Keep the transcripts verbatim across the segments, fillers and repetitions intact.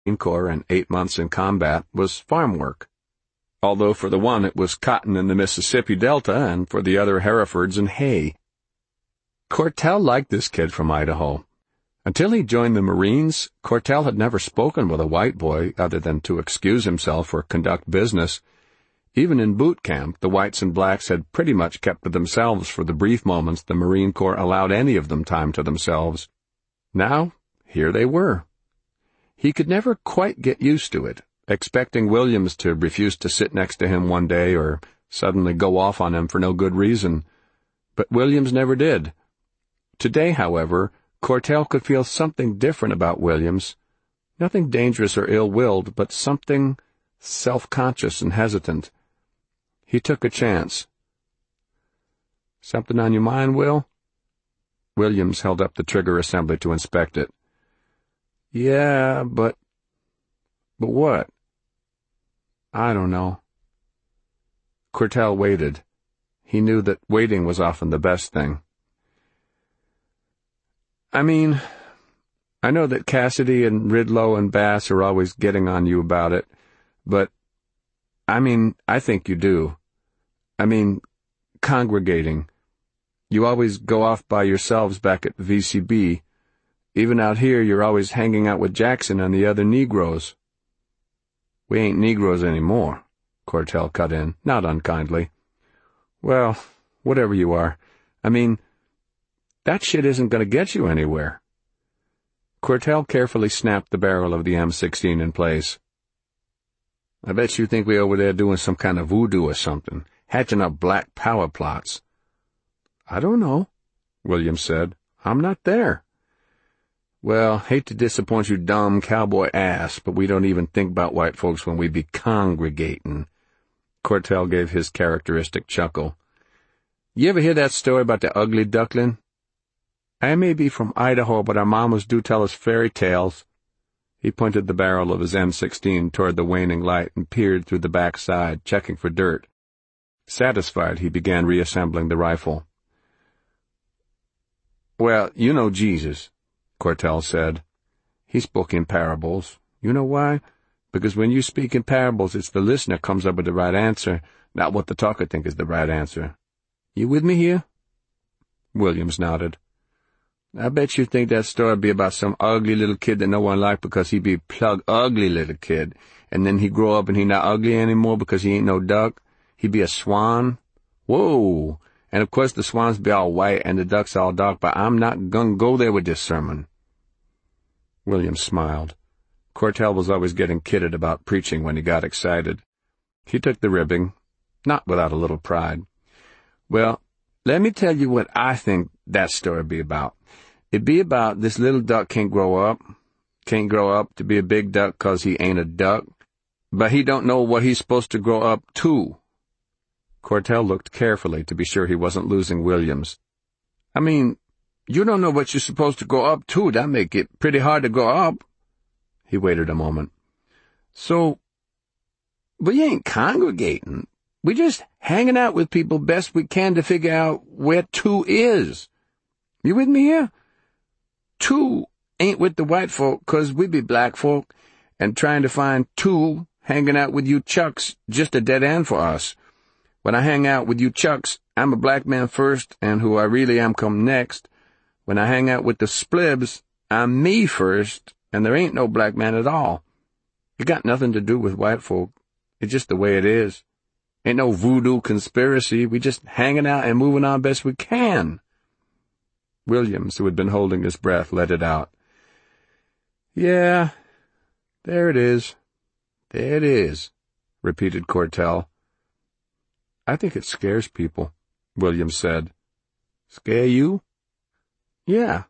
Marine Corps and eight months in combat was farm work, although for the one it was cotton in the Mississippi Delta and for the other Herefords and hay. Cortell liked this kid from Idaho. Until he joined the Marines, Cortell had never spoken with a white boy other than to excuse himself or conduct business. Even in boot camp, the whites and blacks had pretty much kept to themselves for the brief moments the Marine Corps allowed any of them time to themselves. Now, here they were. He could never quite get used to it, expecting Williams to refuse to sit next to him one day or suddenly go off on him for no good reason. But Williams never did. Today, however, Cortell could feel something different about Williams. Nothing dangerous or ill-willed, but something self-conscious and hesitant. He took a chance. "Something on your mind, Will?" Williams held up the trigger assembly to inspect it. "Yeah, but... But what?" "I don't know." Cortell waited. He knew that waiting was often the best thing. "I mean, I know that Cassidy and Ridlow and Bass are always getting on you about it, but, I mean, I think you do. I mean, congregating. You always go off by yourselves back at V C B. Even out here, you're always hanging out with Jackson and the other Negroes." "We ain't Negroes anymore," Cortell cut in, not unkindly. "Well, whatever you are. I mean, that shit isn't going to get you anywhere." Cortell carefully snapped the barrel of the M sixteen in place. "I bet you think we over there doing some kind of voodoo or something, hatching up black power plots." "I don't know," Williams said. "I'm not there." "Well, hate to disappoint you dumb cowboy ass, but we don't even think about white folks when we be congregating." Cortell gave his characteristic chuckle. "You ever hear that story about the ugly duckling? I may be from Idaho, but our mamas do tell us fairy tales." He pointed the barrel of his M sixteen toward the waning light and peered through the back side, checking for dirt. Satisfied, he began reassembling the rifle. "Well, you know Jesus," Cortell said. "He spoke in parables. You know why? Because when you speak in parables, it's the listener comes up with the right answer, not what the talker think is the right answer. You with me here?" Williams nodded. "I bet you think that story be about some ugly little kid that no one liked because he be plug ugly little kid, and then he grow up and he not ugly anymore because he ain't no duck. He be a swan. Whoa! And of course the swans be all white and the ducks all dark, but I'm not gonna go there with this sermon." Williams smiled. Cortell was always getting kidded about preaching when he got excited. He took the ribbing, not without a little pride. "Well, let me tell you what I think that story be about. It be about this little duck can't grow up, can't grow up to be a big duck 'cause he ain't a duck, but he don't know what he's supposed to grow up to." Cortell looked carefully to be sure he wasn't losing Williams. "I mean, you don't know what you're supposed to grow up to. That make it pretty hard to grow up." He waited a moment. "So, we ain't congregating. We just hanging out with people best we can to figure out where two is. You with me here? Two ain't with the white folk 'cause we be black folk, and trying to find two hanging out with you chucks just a dead end for us. When I hang out with you chucks, I'm a black man first, and who I really am come next. When I hang out with the splibs, I'm me first, and there ain't no black man at all. It got nothing to do with white folk. It's just the way it is. Ain't no voodoo conspiracy. We just hanging out and moving on best we can." Williams, who had been holding his breath, let it out. "Yeah, there it is. There it is," repeated Cortell. "I think it scares people," Williams said. "Scare you?" "Yeah."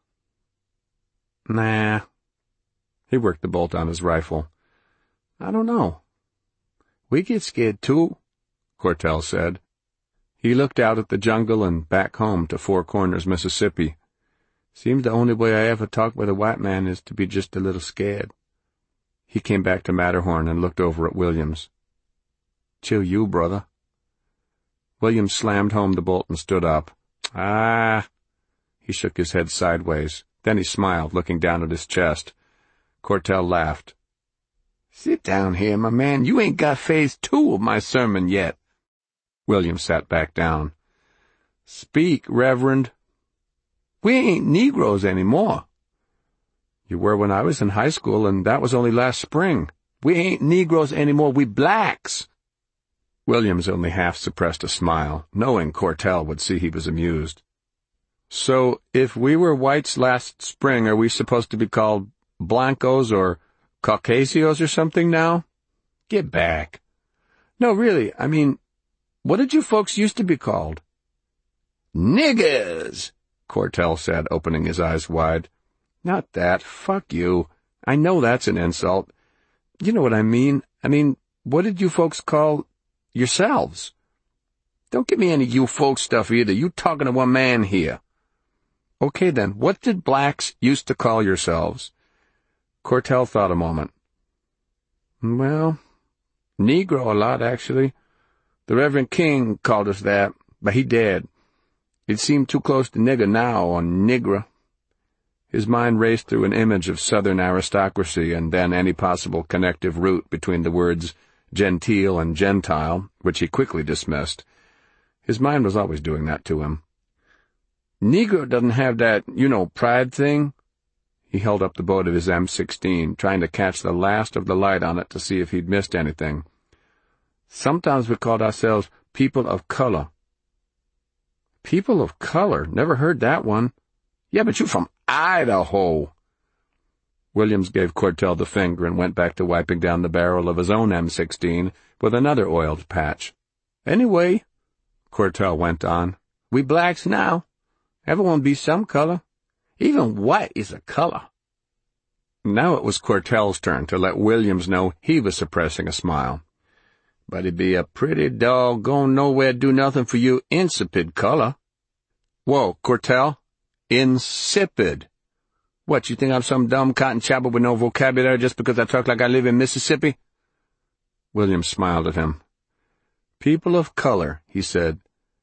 "Nah." He worked the bolt on his rifle. "I don't know. We get scared too," Cortell said. He looked out at the jungle and back home to Four Corners, Mississippi. "Seems the only way I ever talk with a white man is to be just a little scared." He came back to Matterhorn and looked over at Williams. "Chill you, brother." Williams slammed home the bolt and stood up. "Ah." He shook his head sideways. Then he smiled, looking down at his chest. Cortell laughed. Sit down here, my man. You ain't got phase two of my sermon yet. William sat back down. Speak, Reverend. We ain't Negroes anymore. You were when I was in high school, and that was only last spring. We ain't Negroes anymore, we blacks. Williams only half suppressed a smile, knowing Cortell would see he was amused. So, if we were whites last spring, are we supposed to be called Blancos or Caucasios or something now? Get back. No, really, I mean, what did you folks used to be called? Niggers, Cortell said, opening his eyes wide. Not that. Fuck you. I know that's an insult. You know what I mean. I mean, what did you folks call yourselves? Don't give me any you folks stuff either. You talking to one man here. Okay then, what did blacks used to call yourselves? Cortell thought a moment. Well, Negro a lot, actually. The Reverend King called us that, but he dead. It seemed too close to nigger now, or nigra. His mind raced through an image of Southern aristocracy and then any possible connective route between the words genteel and gentile, which he quickly dismissed. His mind was always doing that to him. Negro doesn't have that, you know, pride thing. He held up the boat of his M sixteen, trying to catch the last of the light on it to see if he'd missed anything. Sometimes we called ourselves people of color. People of color? Never heard that one. Yeah, but you from Idaho. Williams gave Cortell the finger and went back to wiping down the barrel of his own M sixteen with another oiled patch. Anyway, Cortell went on, we blacks now. Everyone be some color. Even white is a color. Now it was Cortell's turn to let Williams know he was suppressing a smile. But it'd be a pretty doggone nowhere do nothing for you insipid color. Whoa, Cortell. Insipid. What, you think I'm some dumb cotton chopper with no vocabulary just because I talk like I live in Mississippi? Williams smiled at him. People of color, he said.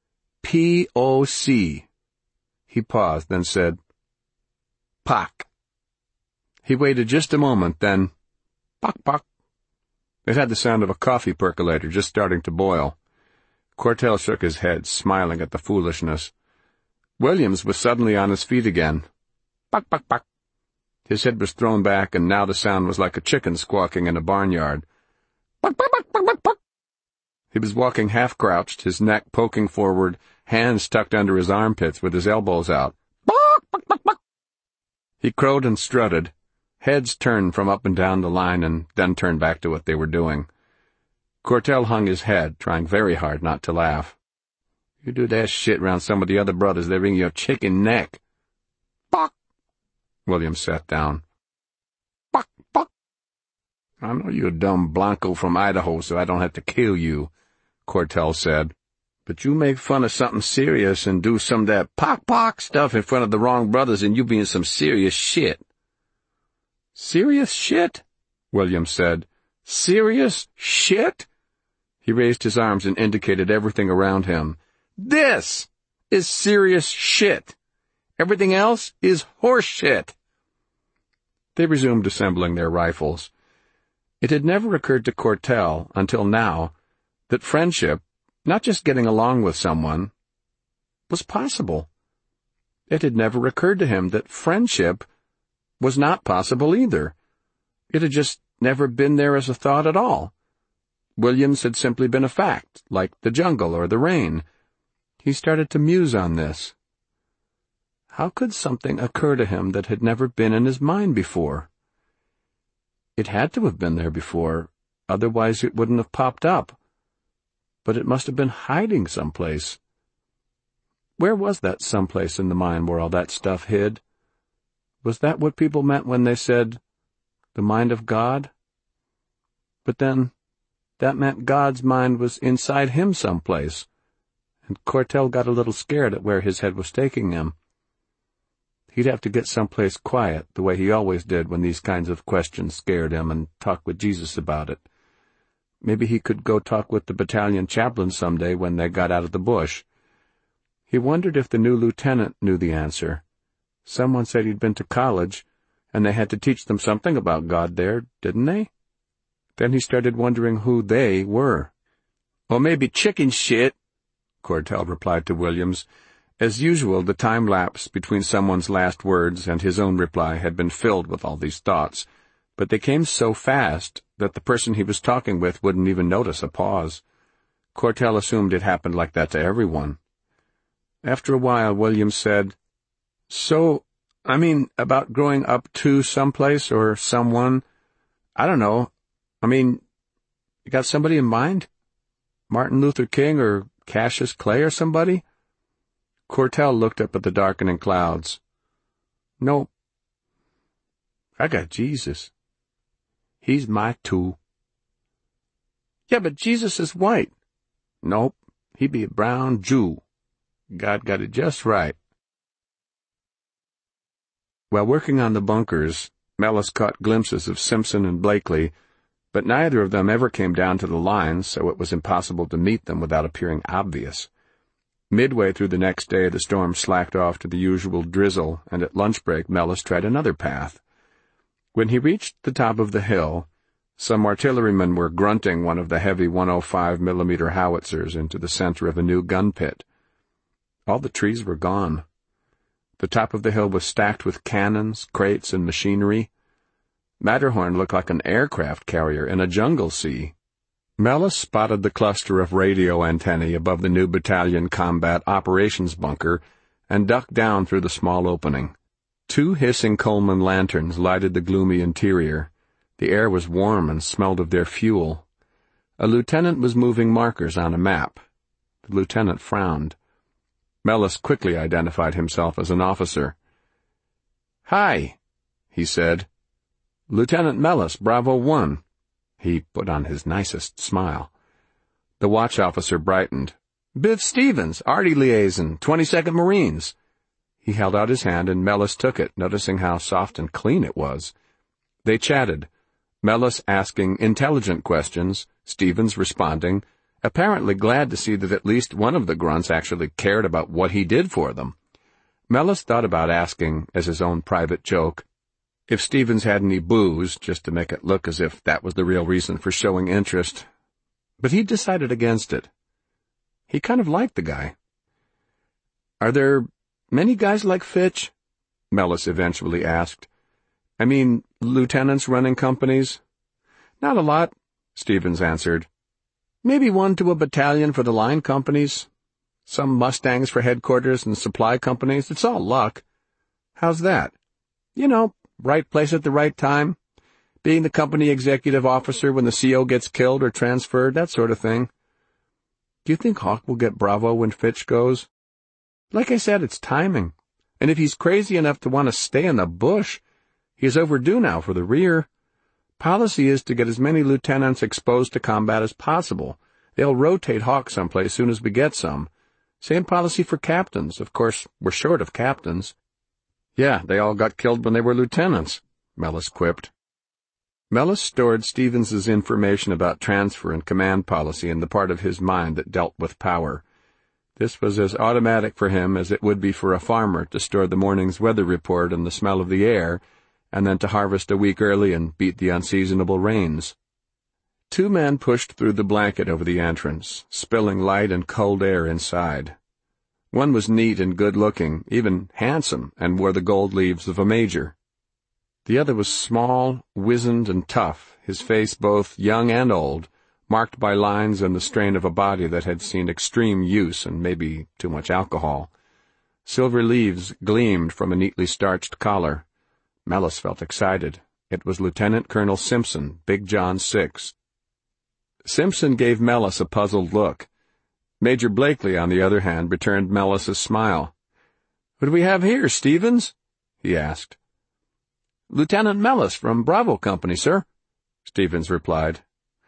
P O C. He paused, then said, Pock. He waited just a moment, then, Pock, pock. It had the sound of a coffee percolator just starting to boil. Cortell shook his head, smiling at the foolishness. Williams was suddenly on his feet again. Pock, pock, pock. His head was thrown back, and now the sound was like a chicken squawking in a barnyard. Pock, pock, pock, pock, pock, pock. He was walking half-crouched, his neck poking forward, hands tucked under his armpits with his elbows out. Pock, pock, pock, pock. He crowed and strutted. Heads turned from up and down the line and then turned back to what they were doing. Cortell hung his head, trying very hard not to laugh. You do that shit around some of the other brothers, they wring your chicken neck. Pock! Williams sat down. Pock, pock! I know you're a dumb Blanco from Idaho, so I don't have to kill you, Cortell said. But you make fun of something serious and do some of that pock-pock stuff in front of the wrong brothers and you be in some serious shit. Serious shit? Williams said. Serious shit? He raised his arms and indicated everything around him. This is serious shit. Everything else is horse shit. They resumed assembling their rifles. It had never occurred to Cortell, until now, that friendship, not just getting along with someone, was possible. It had never occurred to him that friendship was not possible either. It had just never been there as a thought at all. Williams had simply been a fact, like the jungle or the rain. He started to muse on this. How could something occur to him that had never been in his mind before? It had to have been there before, otherwise it wouldn't have popped up. But it must have been hiding someplace. Where was that someplace in the mind where all that stuff hid? Was that what people meant when they said, the mind of God? But then, that meant God's mind was inside him someplace, and Cortell got a little scared at where his head was taking him. He'd have to get someplace quiet, the way he always did when these kinds of questions scared him, and talk with Jesus about it. Maybe he could go talk with the battalion chaplain someday when they got out of the bush. He wondered if the new lieutenant knew the answer. Someone said he'd been to college, and they had to teach them something about God there, didn't they? Then he started wondering who they were. "Or maybe chicken shit," Cortell replied to Williams. As usual, the time lapse between someone's last words and his own reply had been filled with all these thoughts, but they came so fast that the person he was talking with wouldn't even notice a pause. Cortell assumed it happened like that to everyone. After a while, Williams said, "So, I mean, about growing up to someplace or someone, I don't know. I mean, you got somebody in mind? Martin Luther King or Cassius Clay or somebody?" Cortell looked up at the darkening clouds. "Nope. I got Jesus. He's my too." "Yeah, but Jesus is white." "Nope. He be a brown Jew. God got it just right." While working on the bunkers, Mellis caught glimpses of Simpson and Blakely, but neither of them ever came down to the lines, so it was impossible to meet them without appearing obvious. Midway through the next day, the storm slacked off to the usual drizzle, and at lunch break Mellis tried another path. When he reached the top of the hill, some artillerymen were grunting one of the heavy one oh five millimeter howitzers into the center of a new gun pit. All the trees were gone. The top of the hill was stacked with cannons, crates, and machinery. Matterhorn looked like an aircraft carrier in a jungle sea. Mellis spotted the cluster of radio antennae above the new battalion combat operations bunker and ducked down through the small opening. Two hissing Coleman lanterns lighted the gloomy interior. The air was warm and smelled of their fuel. A lieutenant was moving markers on a map. The lieutenant frowned. Mellis quickly identified himself as an officer. "Hi," he said. "Lieutenant Mellis, Bravo one." He put on his nicest smile. The watch officer brightened. "Biff Stevens, Arty liaison, twenty-second Marines." He held out his hand, and Mellis took it, noticing how soft and clean it was. They chatted, Mellis asking intelligent questions, Stevens responding, apparently glad to see that at least one of the grunts actually cared about what he did for them. Mellis thought about asking, as his own private joke, if Stevens had any booze, just to make it look as if that was the real reason for showing interest. But he decided against it. He kind of liked the guy. "Are there many guys like Fitch?" Mellis eventually asked. "I mean, lieutenants running companies?" "Not a lot," Stevens answered. "Maybe one to a battalion for the line companies. Some Mustangs for headquarters and supply companies. It's all luck." "How's that?" "You know, right place at the right time. Being the company executive officer when the C O gets killed or transferred, that sort of thing." "Do you think Hawk will get Bravo when Fitch goes?" "Like I said, it's timing. And if he's crazy enough to want to stay in the bush, he's overdue now for the rear. Policy is to get as many lieutenants exposed to combat as possible. They'll rotate Hawk someplace soon as we get some. Same policy for captains. Of course, we're short of captains." "Yeah, they all got killed when they were lieutenants," Mellis quipped. Mellis stored Stevens's information about transfer and command policy in the part of his mind that dealt with power. This was as automatic for him as it would be for a farmer to store the morning's weather report and the smell of the air, and then to harvest a week early and beat the unseasonable rains. Two men pushed through the blanket over the entrance, spilling light and cold air inside. One was neat and good-looking, even handsome, and wore the gold leaves of a major. The other was small, wizened, and tough, his face both young and old, marked by lines and the strain of a body that had seen extreme use and maybe too much alcohol. Silver leaves gleamed from a neatly starched collar. Mellis felt excited. It was Lieutenant Colonel Simpson, Big John Six. Simpson gave Mellis a puzzled look. Major Blakely, on the other hand, returned Mellis's smile. "What do we have here, Stevens?" he asked. "Lieutenant Mellis from Bravo Company, sir," Stevens replied.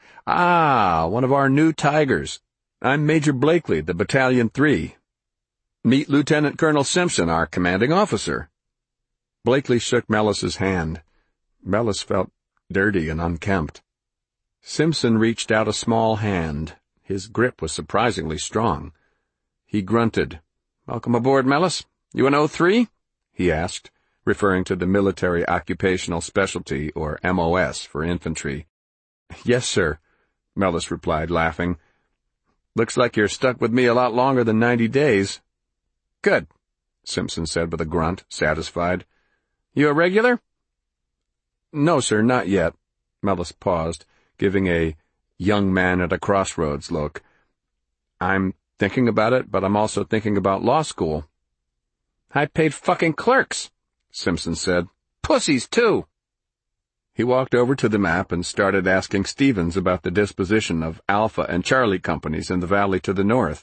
"Ah, one of our new tigers. I'm Major Blakely, the Battalion Three. Meet Lieutenant Colonel Simpson, our commanding officer." Blakely shook Mellis's hand. Mellis felt dirty and unkempt. Simpson reached out a small hand. His grip was surprisingly strong. He grunted. "Welcome aboard, Mellis. You an O three?" he asked, referring to the Military Occupational Specialty, or M O S, for infantry. Yes, sir, Mellis replied, laughing. Looks like you're stuck with me a lot longer than ninety days. Good, Simpson said with a grunt, satisfied. You a regular? No, sir, not yet. Mellis paused, giving a young man at a crossroads look. I'm thinking about it, but I'm also thinking about law school. High-paid fucking clerks, Simpson said. Pussies, too. He walked over to the map and started asking Stevens about the disposition of Alpha and Charlie companies in the valley to the north.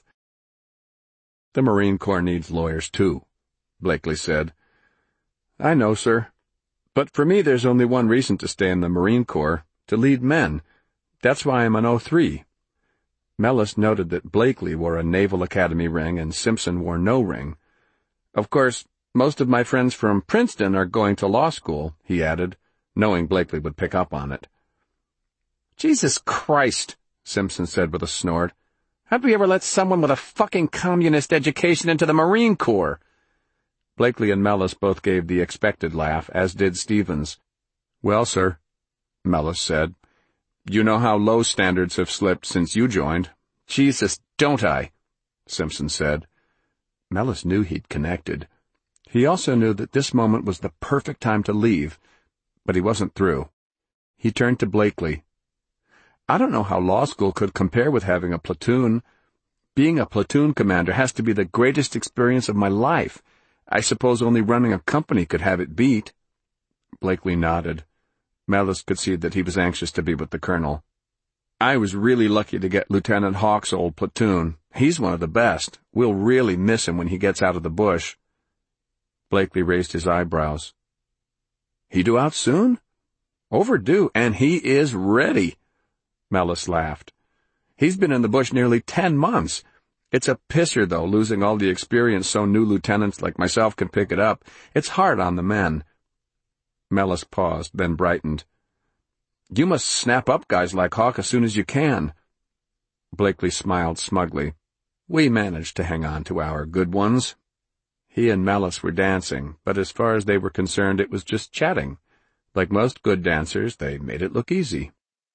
The Marine Corps needs lawyers, too, Blakely said. I know, sir. But for me there's only one reason to stay in the Marine Corps, to lead men. That's why I'm an oh three. Mellis noted that Blakely wore a Naval Academy ring and Simpson wore no ring. Of course, most of my friends from Princeton are going to law school, he added, knowing Blakely would pick up on it. Jesus Christ, Simpson said with a snort. How'd we ever let someone with a fucking communist education into the Marine Corps? Blakely and Mellis both gave the expected laugh, as did Stevens. Well, sir, Mellis said, you know how low standards have slipped since you joined. Jesus, don't I? Simpson said. Mellis knew he'd connected. He also knew that this moment was the perfect time to leave, but he wasn't through. He turned to Blakely. I don't know how law school could compare with having a platoon. Being a platoon commander has to be the greatest experience of my life. I suppose only running a company could have it beat. Blakely nodded. Mellis could see that he was anxious to be with the colonel. I was really lucky to get Lieutenant Hawk's old platoon. He's one of the best. We'll really miss him when he gets out of the bush. Blakely raised his eyebrows. He due out soon? Overdue, and he is ready. Mellis laughed. He's been in the bush nearly ten months. It's a pisser, though, losing all the experience so new lieutenants like myself can pick it up. It's hard on the men. Mellis paused, then brightened. You must snap up guys like Hawk as soon as you can. Blakely smiled smugly. We managed to hang on to our good ones. He and Mellis were dancing, but as far as they were concerned it was just chatting. Like most good dancers, they made it look easy.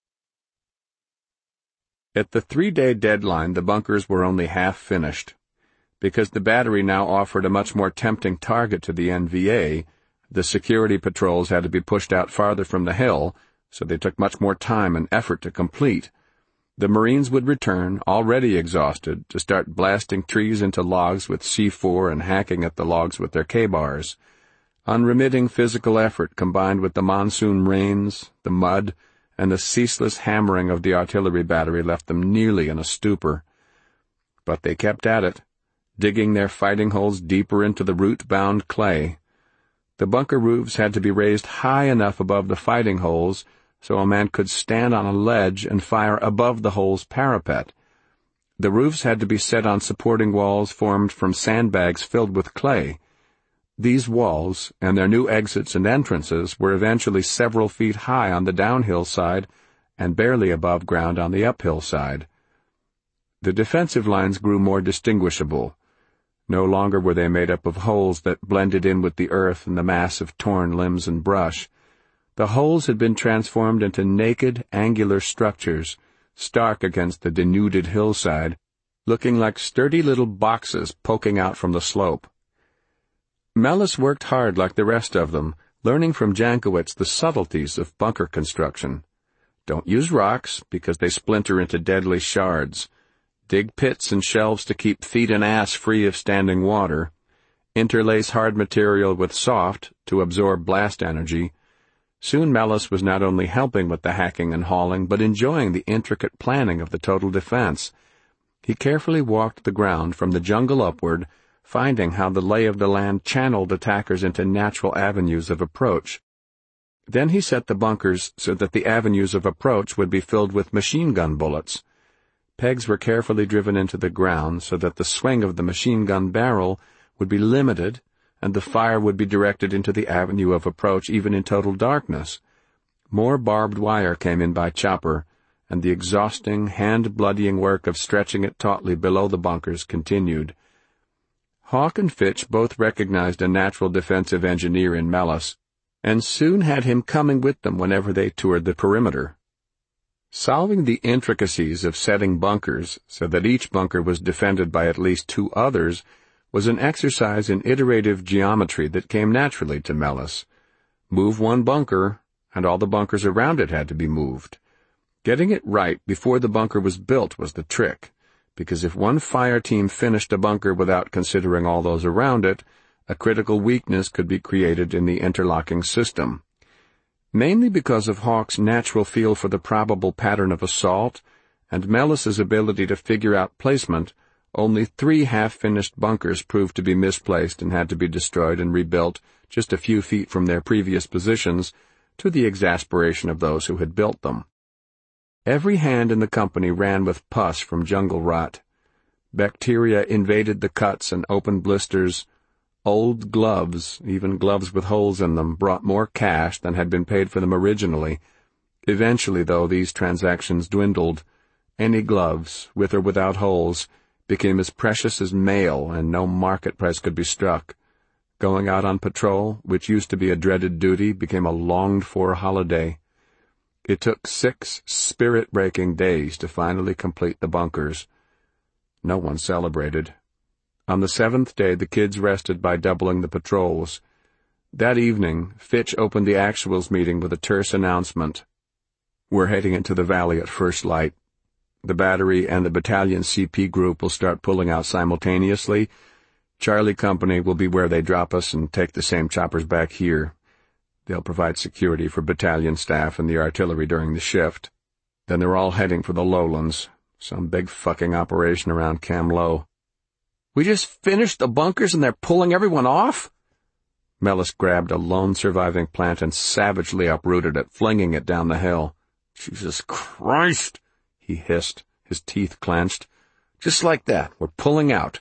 At the three-day deadline, the bunkers were only half finished. Because the battery now offered a much more tempting target to the N V A, the security patrols had to be pushed out farther from the hill, so they took much more time and effort to complete. The Marines would return, already exhausted, to start blasting trees into logs with C four and hacking at the logs with their K-bars. Unremitting physical effort combined with the monsoon rains, the mud, and the ceaseless hammering of the artillery battery left them nearly in a stupor. But they kept at it, digging their fighting holes deeper into the root-bound clay. The bunker roofs had to be raised high enough above the fighting holes so a man could stand on a ledge and fire above the hole's parapet. The roofs had to be set on supporting walls formed from sandbags filled with clay. These walls, and their new exits and entrances, were eventually several feet high on the downhill side and barely above ground on the uphill side. The defensive lines grew more distinguishable. No longer were they made up of holes that blended in with the earth and the mass of torn limbs and brush. The holes had been transformed into naked, angular structures, stark against the denuded hillside, looking like sturdy little boxes poking out from the slope. Mellis worked hard like the rest of them, learning from Jankowitz the subtleties of bunker construction. Don't use rocks, because they splinter into deadly shards. Dig pits and shelves to keep feet and ass free of standing water. Interlace hard material with soft to absorb blast energy. Soon Mellis was not only helping with the hacking and hauling, but enjoying the intricate planning of the total defense. He carefully walked the ground from the jungle upward, finding how the lay of the land channeled attackers into natural avenues of approach. Then he set the bunkers so that the avenues of approach would be filled with machine gun bullets. Pegs were carefully driven into the ground so that the swing of the machine gun barrel would be limited and the fire would be directed into the avenue of approach even in total darkness. More barbed wire came in by chopper, and the exhausting, hand-bloodying work of stretching it tautly below the bunkers continued. Hawk and Fitch both recognized a natural defensive engineer in Mellis, and soon had him coming with them whenever they toured the perimeter. Solving the intricacies of setting bunkers so that each bunker was defended by at least two others was an exercise in iterative geometry that came naturally to Mellis. Move one bunker, and all the bunkers around it had to be moved. Getting it right before the bunker was built was the trick, because if one fire team finished a bunker without considering all those around it, a critical weakness could be created in the interlocking system. Mainly because of Hawk's natural feel for the probable pattern of assault and Mellis's ability to figure out placement, only three half-finished bunkers proved to be misplaced and had to be destroyed and rebuilt just a few feet from their previous positions, to the exasperation of those who had built them. Every hand in the company ran with pus from jungle rot. Bacteria invaded the cuts and open blisters. Old gloves, even gloves with holes in them, brought more cash than had been paid for them originally. Eventually, though, these transactions dwindled. Any gloves, with or without holes, became as precious as mail, and no market price could be struck. Going out on patrol, which used to be a dreaded duty, became a longed-for holiday. It took six spirit-breaking days to finally complete the bunkers. No one celebrated. On the seventh day, the kids rested by doubling the patrols. That evening, Fitch opened the actuals meeting with a terse announcement. We're heading into the valley at first light. The battery and the battalion C P group will start pulling out simultaneously. Charlie Company will be where they drop us and take the same choppers back here. They'll provide security for battalion staff and the artillery during the shift. Then they're all heading for the lowlands, some big fucking operation around Cam Low. We just finished the bunkers and they're pulling everyone off? Mellis grabbed a lone surviving plant and savagely uprooted it, flinging it down the hill. Jesus Christ, he hissed, his teeth clenched. Just like that, we're pulling out.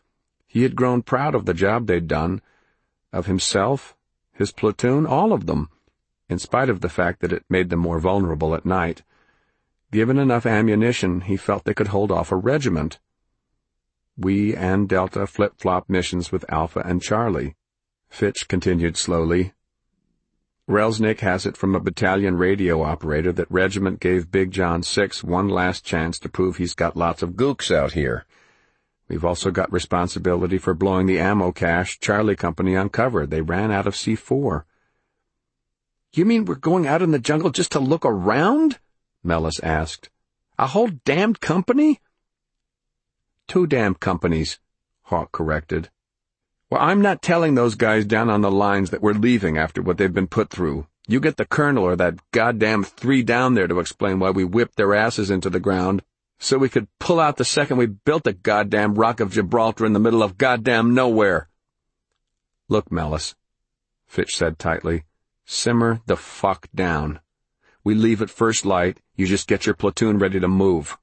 He had grown proud of the job they'd done, of himself, his platoon, all of them, in spite of the fact that it made them more vulnerable at night. Given enough ammunition, he felt they could hold off a regiment. We and Delta flip-flop missions with Alpha and Charlie. Fitch continued slowly. Relznick has it from a battalion radio operator that Regiment gave Big John Six one last chance to prove he's got lots of gooks out here. We've also got responsibility for blowing the ammo cache Charlie Company uncovered. They ran out of C four. You mean we're going out in the jungle just to look around? Mellis asked. A whole damned company? Two damn companies, Hawk corrected. Well, I'm not telling those guys down on the lines that we're leaving after what they've been put through. You get the colonel or that goddamn three down there to explain why we whipped their asses into the ground, so we could pull out the second we built the goddamn Rock of Gibraltar in the middle of goddamn nowhere. Look, Mellis, Fitch said tightly, simmer the fuck down. We leave at first light, you just get your platoon ready to move.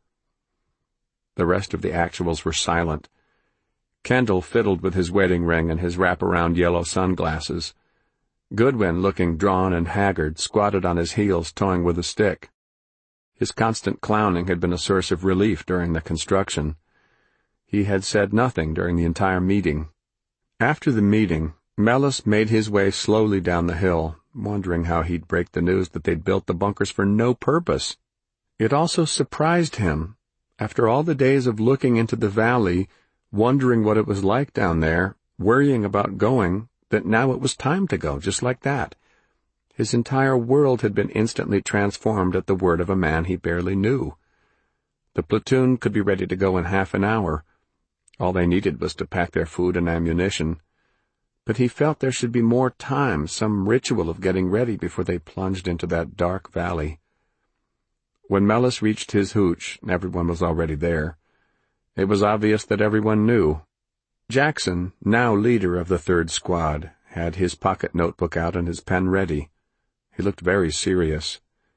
The rest of the actuals were silent. Kendall fiddled with his wedding ring and his wraparound yellow sunglasses. Goodwin, looking drawn and haggard, squatted on his heels, toying with a stick. His constant clowning had been a source of relief during the construction. He had said nothing during the entire meeting. After the meeting, Mellis made his way slowly down the hill, wondering how he'd break the news that they'd built the bunkers for no purpose. It also surprised him, after all the days of looking into the valley, wondering what it was like down there, worrying about going, that now it was time to go, just like that. His entire world had been instantly transformed at the word of a man he barely knew. The platoon could be ready to go in half an hour. All they needed was to pack their food and ammunition. But he felt there should be more time, some ritual of getting ready before they plunged into that dark valley. When Mellis reached his hooch, everyone was already there. It was obvious that everyone knew. Jackson, now leader of the third squad, had his pocket notebook out and his pen ready. He looked very serious.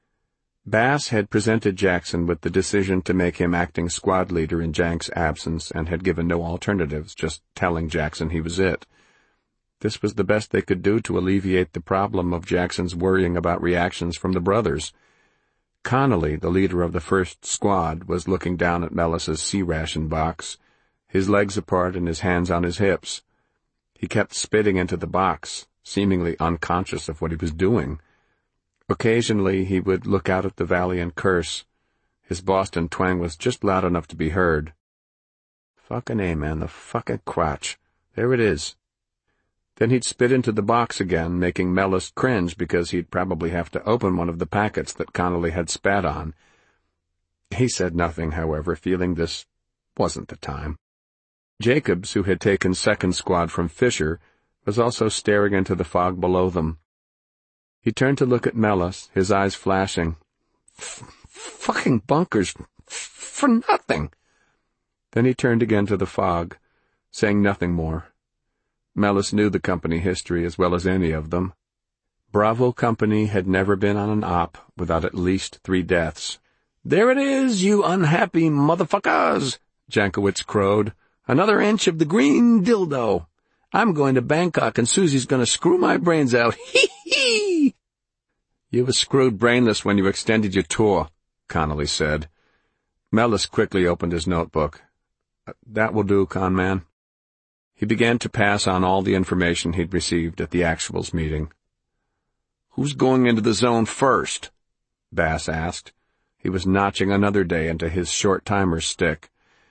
Bass had presented Jackson with the decision to make him acting squad leader in Jank's absence and had given no alternatives, just telling Jackson he was it. This was the best they could do to alleviate the problem of Jackson's worrying about reactions from the brothers. Connolly, the leader of the first squad, was looking down at Mellis's C-ration box, his legs apart and his hands on his hips. He kept spitting into the box, seemingly unconscious of what he was doing. Occasionally he would look out at the valley and curse. His Boston twang was just loud enough to be heard. "Fucking A, man, the fucking crotch. There it is." Then he'd spit into the box again, making Mellis cringe because he'd probably have to open one of the packets that Connolly had spat on. He said nothing, however, feeling this wasn't the time. Jacobs, who had taken second squad from Fisher, was also staring into the fog below them. He turned to look at Mellis, his eyes flashing. "Fucking bunkers. For nothing." Then he turned again to the fog, saying nothing more. Mellis knew the company history as well as any of them. Bravo Company had never been on an op without at least three deaths. "There it is, you unhappy motherfuckers," Jankowitz crowed. "Another inch of the green dildo. I'm going to Bangkok and Susie's going to screw my brains out. Hee hee!" "You were screwed brainless when you extended your tour," Connolly said. Mellis quickly opened his notebook. "That will do, con man." He began to pass on all the information he'd received at the actuals meeting. "Who's going into the zone first?" Bass asked. He was notching another day into his short-timer stick.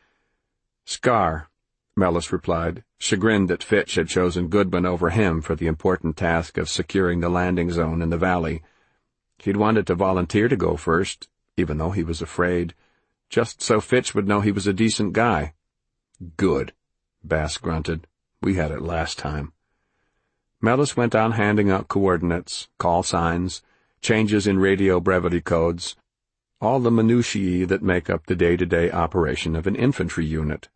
"Scar," Mellis replied, chagrined that Fitch had chosen Goodman over him for the important task of securing the landing zone in the valley. He'd wanted to volunteer to go first, even though he was afraid, just so Fitch would know he was a decent guy. "Good," Bass grunted. "We had it last time." Mellis went on handing out coordinates, call signs, changes in radio brevity codes, all the minutiae that make up the day-to-day operation of an infantry unit.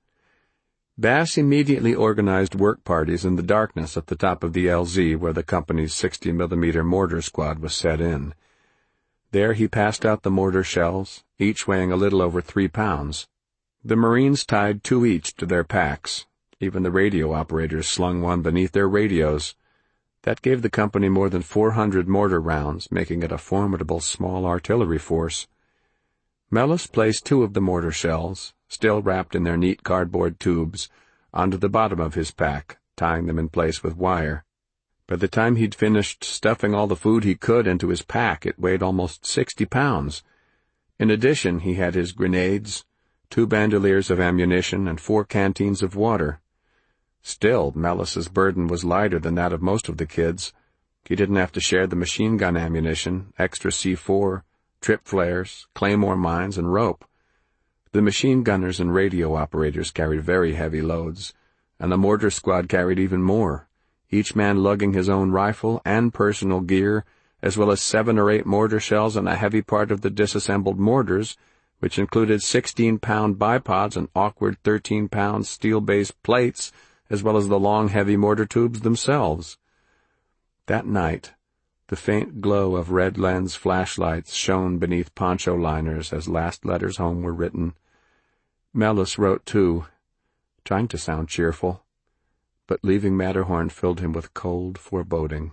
Bass immediately organized work parties in the darkness at the top of the L Z where the company's sixty millimeter mortar squad was set in. There he passed out the mortar shells, each weighing a little over three pounds. The Marines tied two each to their packs. Even the radio operators slung one beneath their radios. That gave the company more than four hundred mortar rounds, making it a formidable small artillery force. Mellis placed two of the mortar shells, still wrapped in their neat cardboard tubes, onto the bottom of his pack, tying them in place with wire. By the time he'd finished stuffing all the food he could into his pack, it weighed almost sixty pounds. In addition, he had his grenades, two bandoliers of ammunition, and four canteens of water. Still, Mellis's burden was lighter than that of most of the kids. He didn't have to share the machine gun ammunition, extra C four, trip flares, claymore mines, and rope. The machine gunners and radio operators carried very heavy loads, and the mortar squad carried even more, each man lugging his own rifle and personal gear, as well as seven or eight mortar shells and a heavy part of the disassembled mortars, which included sixteen-pound bipods and awkward thirteen-pound steel-based plates, as well as the long, heavy mortar tubes themselves. That night, the faint glow of red lens flashlights shone beneath poncho liners as last letters home were written. Mellis wrote too, trying to sound cheerful, but leaving Matterhorn filled him with cold foreboding.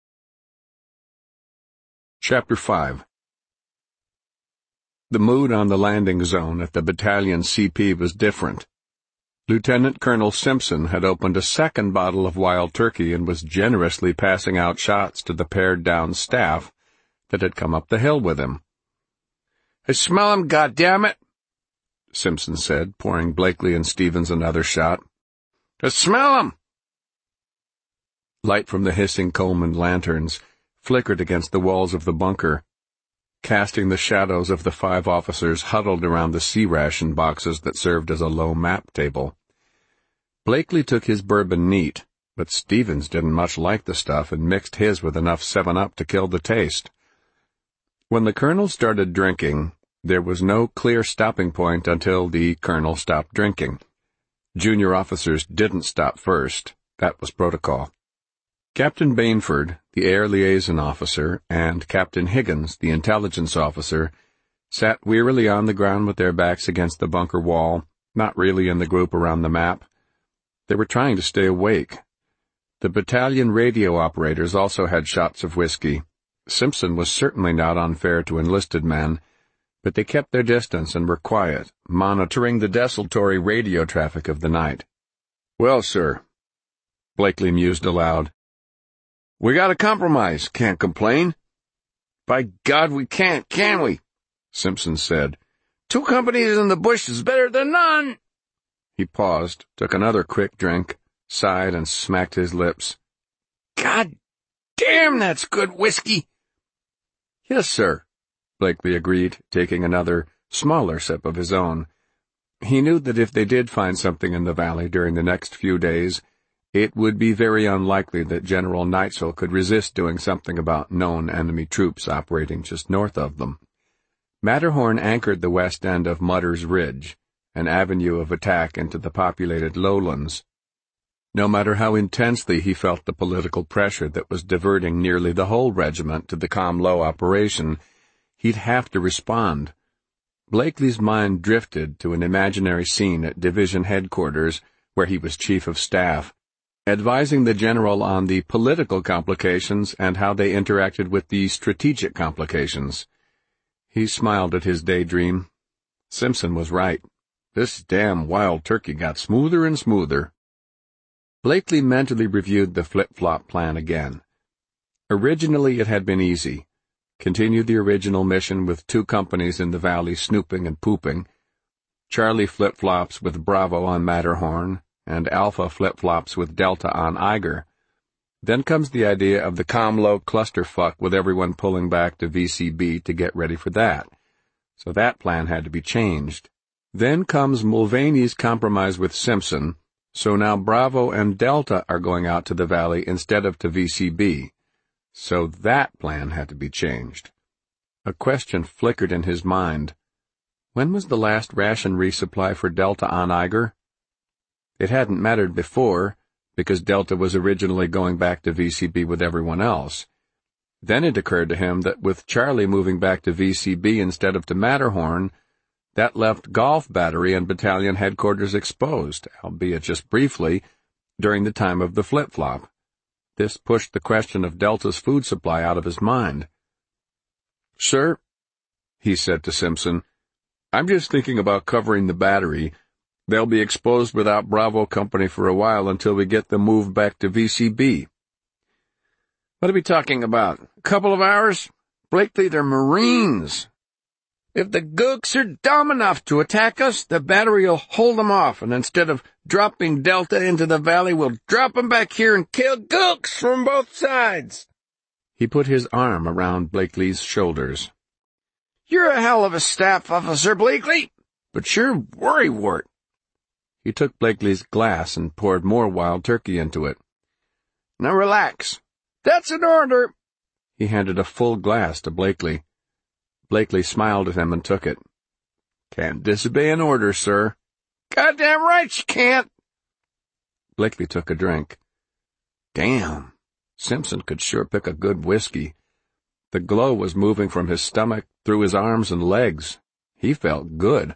Chapter five. The mood on the landing zone at the battalion C P was different. Lieutenant Colonel Simpson had opened a second bottle of wild turkey and was generously passing out shots to the pared-down staff that had come up the hill with him. "I smell him, goddammit," Simpson said, pouring Blakely and Stevens another shot. "I smell him!" Light from the hissing Coleman lanterns flickered against the walls of the bunker, casting the shadows of the five officers huddled around the C-ration boxes that served as a low map table. Blakely took his bourbon neat, but Stevens didn't much like the stuff and mixed his with enough seven up to kill the taste. When the colonel started drinking, there was no clear stopping point until the colonel stopped drinking. Junior officers didn't stop first. That was protocol. Captain Bainford, the air liaison officer, and Captain Higgins, the intelligence officer, sat wearily on the ground with their backs against the bunker wall, not really in the group around the map. They were trying to stay awake. The battalion radio operators also had shots of whiskey. Simpson was certainly not unfair to enlisted men, but they kept their distance and were quiet, monitoring the desultory radio traffic of the night. "Well, sir," Blakely mused aloud, "we got a compromise. Can't complain." "By God, we can't, can we?" Simpson said. Two companies in the bush is better than none. He paused, took another quick drink, sighed, and smacked his lips. God damn, that's good whiskey. Yes, sir, Blakely agreed, taking another, smaller sip of his own. He knew that if they did find something in the valley during the next few days, it would be very unlikely that General Neitzel could resist doing something about known enemy troops operating just north of them. Matterhorn anchored the west end of Mutter's Ridge, an avenue of attack into the populated lowlands. No matter how intensely he felt the political pressure that was diverting nearly the whole regiment to the Comlow operation, he'd have to respond. Blakely's mind drifted to an imaginary scene at division headquarters, where he was chief of staff, advising the general on the political complications and how they interacted with the strategic complications. He smiled at his daydream. Simpson was right. This damn wild turkey got smoother and smoother. Blakely mentally reviewed the flip-flop plan again. Originally it had been easy. Continue the original mission with two companies in the valley snooping and pooping, Charlie flip-flops with Bravo on Matterhorn, and Alpha flip-flops with Delta on Eiger. Then comes the idea of the Comlow clusterfuck with everyone pulling back to V C B to get ready for that. So that plan had to be changed. Then comes Mulvaney's compromise with Simpson, so now Bravo and Delta are going out to the valley instead of to V C B. So that plan had to be changed. A question flickered in his mind. When was the last ration resupply for Delta on Eiger? It hadn't mattered before, because Delta was originally going back to V C B with everyone else. Then it occurred to him that with Charlie moving back to V C B instead of to Matterhorn, that left Golf Battery and Battalion Headquarters exposed, albeit just briefly, during the time of the flip-flop. This pushed the question of Delta's food supply out of his mind. "Sir," he said to Simpson, "I'm just thinking about covering the battery. They'll be exposed without Bravo Company for a while until we get them moved back to V C B. What are we talking about? A couple of hours? Blakely, they're Marines. If the gooks are dumb enough to attack us, the battery will hold them off, and instead of dropping Delta into the valley, we'll drop them back here and kill gooks from both sides." He put his arm around Blakely's shoulders. "You're a hell of a staff officer, Blakely, but you're worrywart." He took Blakely's glass and poured more wild turkey into it. "Now relax. That's an order." He handed a full glass to Blakely. Blakely smiled at him and took it. "Can't disobey an order, sir." "Goddamn right you can't." Blakely took a drink. Damn, Simpson could sure pick a good whiskey. The glow was moving from his stomach, through his arms and legs. He felt good.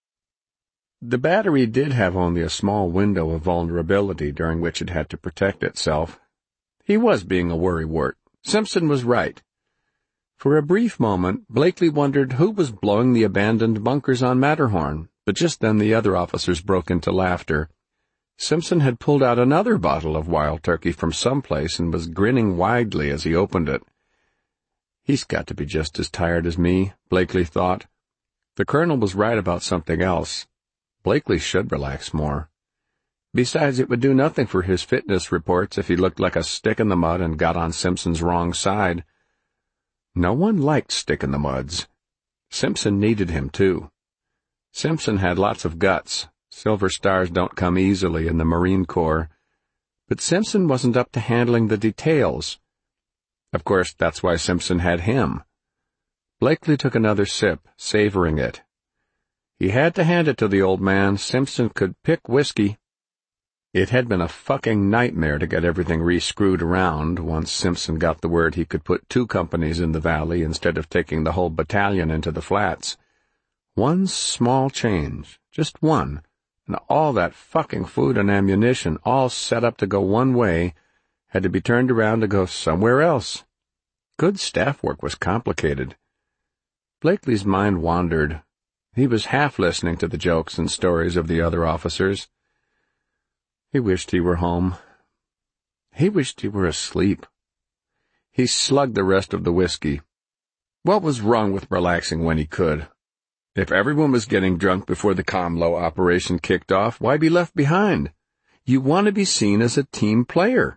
The battery did have only a small window of vulnerability during which it had to protect itself. He was being a worrywart. Simpson was right. For a brief moment, Blakely wondered who was blowing the abandoned bunkers on Matterhorn, but just then the other officers broke into laughter. Simpson had pulled out another bottle of wild turkey from someplace and was grinning widely as he opened it. He's got to be just as tired as me, Blakely thought. The colonel was right about something else. Blakely should relax more. Besides, it would do nothing for his fitness reports if he looked like a stick in the mud and got on Simpson's wrong side. No one liked stick-in-the-muds. Simpson needed him, too. Simpson had lots of guts. Silver stars don't come easily in the Marine Corps. But Simpson wasn't up to handling the details. Of course, that's why Simpson had him. Blakely took another sip, savoring it. He had to hand it to the old man. Simpson could pick whiskey. It had been a fucking nightmare to get everything re-screwed around once Simpson got the word he could put two companies in the valley instead of taking the whole battalion into the flats. One small change, just one, and all that fucking food and ammunition, all set up to go one way, had to be turned around to go somewhere else. Good staff work was complicated. Blakely's mind wandered. He was half listening to the jokes and stories of the other officers. He wished he were home. He wished he were asleep. He slugged the rest of the whiskey. What was wrong with relaxing when he could? If everyone was getting drunk before the Comlo operation kicked off, why be left behind? You want to be seen as a team player.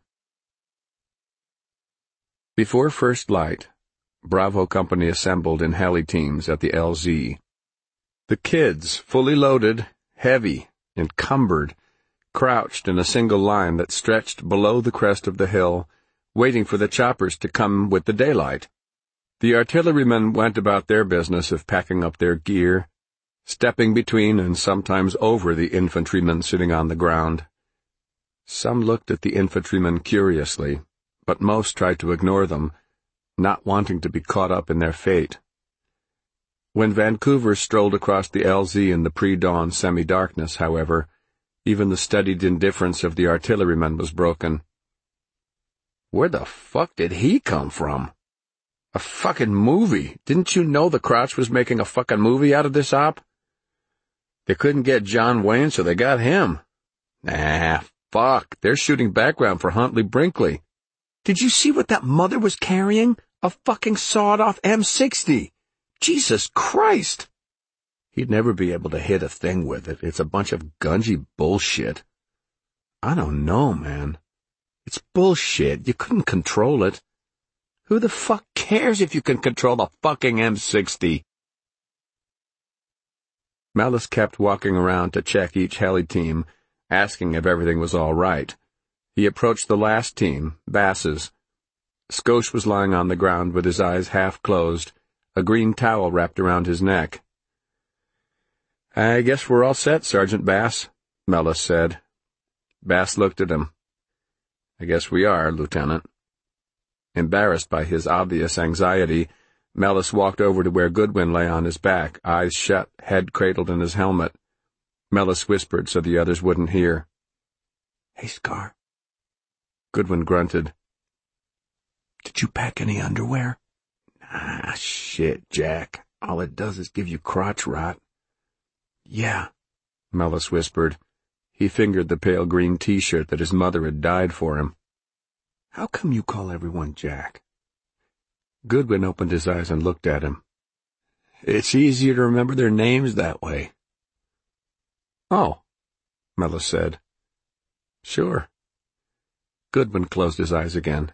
Before first light, Bravo Company assembled in heli teams at the L Z. The kids, fully loaded, heavy, encumbered, crouched in a single line that stretched below the crest of the hill, waiting for the choppers to come with the daylight. The artillerymen went about their business of packing up their gear, stepping between and sometimes over the infantrymen sitting on the ground. Some looked at the infantrymen curiously, but most tried to ignore them, not wanting to be caught up in their fate. When Vancouver strolled across the L Z in the pre-dawn semi-darkness, however, even the studied indifference of the artillerymen was broken. Where the fuck did he come from? A fucking movie. Didn't you know the Crotch was making a fucking movie out of this op? They couldn't get John Wayne, so they got him. Nah, fuck. They're shooting background for Huntley Brinkley. Did you see what that mother was carrying? A fucking sawed-off M sixty. Jesus Christ! He'd never be able to hit a thing with it. It's a bunch of gungy bullshit. I don't know, man. It's bullshit. You couldn't control it. Who the fuck cares if you can control the fucking M sixty? Mellis kept walking around to check each heli team, asking if everything was all right. He approached the last team, Bass's. Skosh was lying on the ground with his eyes half closed, a green towel wrapped around his neck. "I guess we're all set, Sergeant Bass," Mellis said. Bass looked at him. "I guess we are, Lieutenant." Embarrassed by his obvious anxiety, Mellis walked over to where Goodwin lay on his back, eyes shut, head cradled in his helmet. Mellis whispered so the others wouldn't hear. "Hey, Scar." Goodwin grunted. "Did you pack any underwear?" "Ah, shit, Jack. All it does is give you crotch rot." "Yeah," Mellis whispered. He fingered the pale green T-shirt that his mother had dyed for him. "How come you call everyone Jack?" Goodwin opened his eyes and looked at him. "It's easier to remember their names that way." "Oh," Mellis said. "Sure." Goodwin closed his eyes again.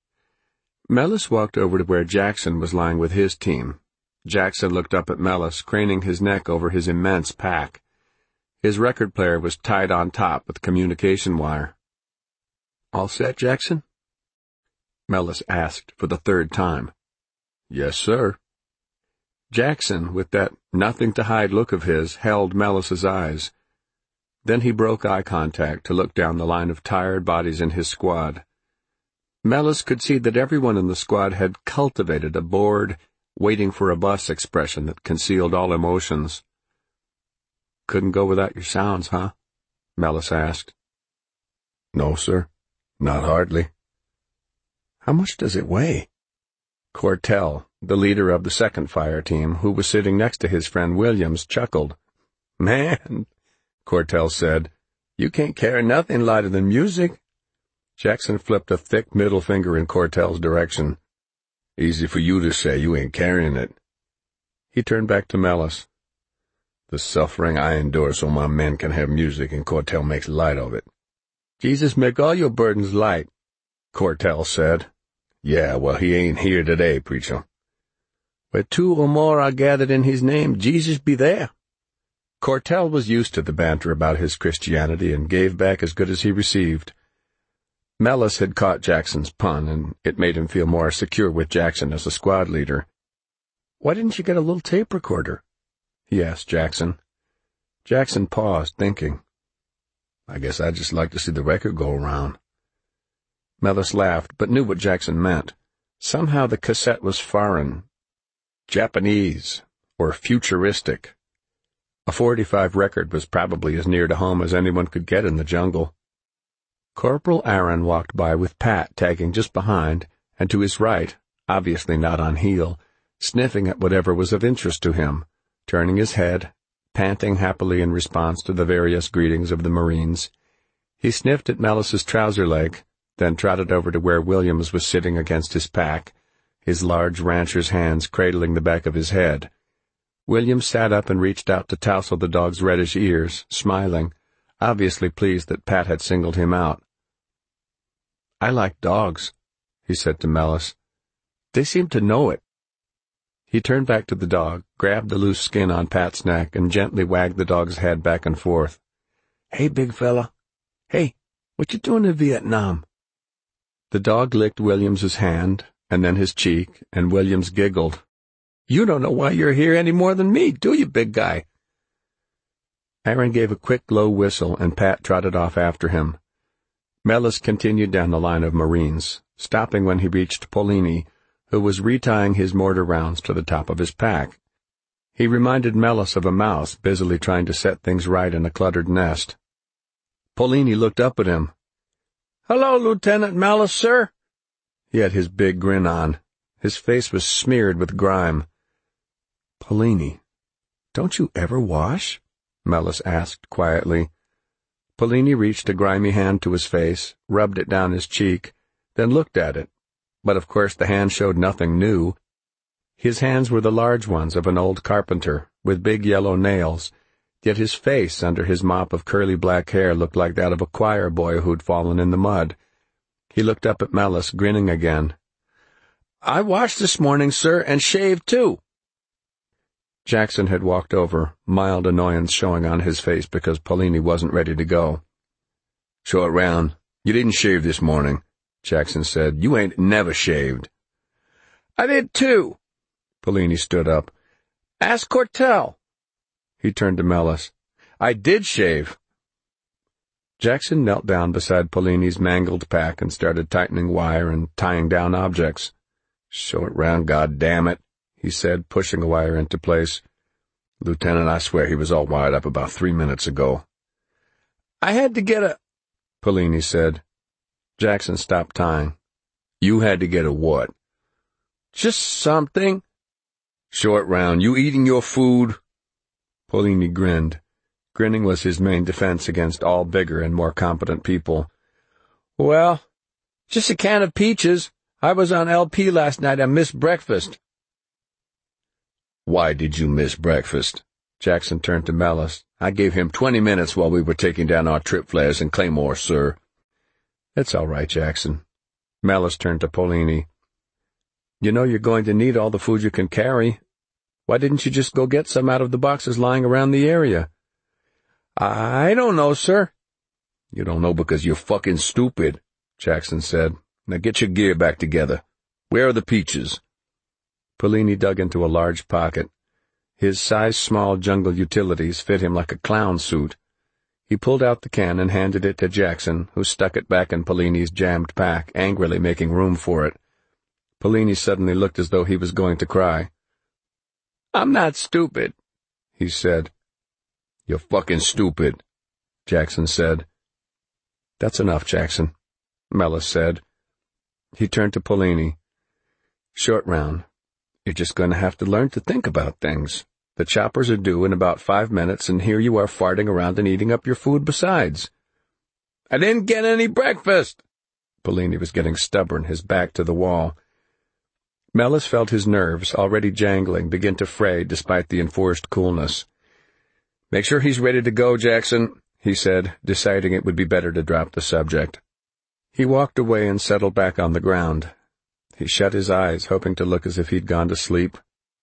Mellis walked over to where Jackson was lying with his team. Jackson looked up at Mellis, craning his neck over his immense pack. His record player was tied on top with communication wire. "All set, Jackson?" Mellis asked for the third time. "Yes, sir." Jackson, with that nothing-to-hide look of his, held Mellis's eyes. Then he broke eye contact to look down the line of tired bodies in his squad. Mellis could see that everyone in the squad had cultivated a bored, waiting-for-a-bus expression that concealed all emotions. "Couldn't go without your sounds, huh?" Mellis asked. "No, sir. Not hardly." "How much does it weigh?" Cortell, the leader of the second fire team, who was sitting next to his friend Williams, chuckled. "Man," Cortell said, "you can't carry nothing lighter than music." Jackson flipped a thick middle finger in Cortell's direction. "Easy for you to say you ain't carrying it." He turned back to Mellis. "The suffering I endure so my men can have music, and Cortell makes light of it." "Jesus make all your burdens light," Cortell said. "Yeah, well, he ain't here today, preacher." "Where two or more are gathered in his name, Jesus be there." Cortell was used to the banter about his Christianity and gave back as good as he received. Mellis had caught Jackson's pun, and it made him feel more secure with Jackson as a squad leader. "Why didn't you get a little tape recorder?" he asked Jackson. Jackson paused, thinking. "I guess I'd just like to see the record go around." Mellis laughed, but knew what Jackson meant. Somehow the cassette was foreign, Japanese, or futuristic. A forty-five record was probably as near to home as anyone could get in the jungle. Corporal Aaron walked by with Pat tagging just behind, and to his right, obviously not on heel, sniffing at whatever was of interest to him, turning his head, panting happily in response to the various greetings of the Marines. He sniffed at Mellis's trouser leg, then trotted over to where Williams was sitting against his pack, his large rancher's hands cradling the back of his head. Williams sat up and reached out to tousle the dog's reddish ears, smiling, obviously pleased that Pat had singled him out. "I like dogs," he said to Mellis. "They seem to know it." He turned back to the dog, grabbed the loose skin on Pat's neck, and gently wagged the dog's head back and forth. "Hey, big fella. Hey, what you doing in Vietnam?" The dog licked Williams's hand, and then his cheek, and Williams giggled. "You don't know why you're here any more than me, do you, big guy?" Aaron gave a quick, low whistle, and Pat trotted off after him. Mellis continued down the line of Marines, stopping when he reached Polini, who was retying his mortar rounds to the top of his pack. He reminded Mellis of a mouse busily trying to set things right in a cluttered nest. Polini looked up at him. "Hello, Lieutenant Mellis, sir." He had his big grin on. His face was smeared with grime. "Polini, don't you ever wash?" Mellis asked quietly. Polini reached a grimy hand to his face, rubbed it down his cheek, then looked at it. But of course the hand showed nothing new. His hands were the large ones of an old carpenter, with big yellow nails, yet his face under his mop of curly black hair looked like that of a choir boy who'd fallen in the mud. He looked up at Mellis, grinning again. "I washed this morning, sir, and shaved, too." Jackson had walked over, mild annoyance showing on his face because Polini wasn't ready to go. "Short round, you didn't shave this morning," Jackson said. "You ain't never shaved." "I did, too." Polini stood up. "Ask Cortell." He turned to Mellis. "I did shave." Jackson knelt down beside Polini's mangled pack and started tightening wire and tying down objects. "Short round, goddammit," he said, pushing a wire into place. "Lieutenant, I swear he was all wired up about three minutes ago." "I had to get a—" Polini said. Jackson stopped tying. "You had to get a what?" "Just something." "Short round, you eating your food?" Polini grinned. Grinning was his main defense against all bigger and more competent people. "Well, just a can of peaches. I was on L P last night and missed breakfast." "Why did you miss breakfast?" Jackson turned to Mellis. "I gave him twenty minutes while we were taking down our trip flares and claymores, sir." "It's all right, Jackson." Mellis turned to Polini. "You know you're going to need all the food you can carry. Why didn't you just go get some out of the boxes lying around the area?" "I don't know, sir." "You don't know because you're fucking stupid," Jackson said. "Now get your gear back together. Where are the peaches?" Polini dug into a large pocket. His size-small jungle utilities fit him like a clown suit. He pulled out the can and handed it to Jackson, who stuck it back in Polini's jammed pack, angrily making room for it. Polini suddenly looked as though he was going to cry. "I'm not stupid," he said. "You're fucking stupid," Jackson said. "That's enough, Jackson," Mellis said. He turned to Polini. "Short round, you're just going to have to learn to think about things. The choppers are due in about five minutes, and here you are farting around and eating up your food besides." "I didn't get any breakfast." Polini was getting stubborn, his back to the wall. Mellis felt his nerves, already jangling, begin to fray despite the enforced coolness. "Make sure he's ready to go, Jackson," he said, deciding it would be better to drop the subject. He walked away and settled back on the ground. He shut his eyes, hoping to look as if he'd gone to sleep.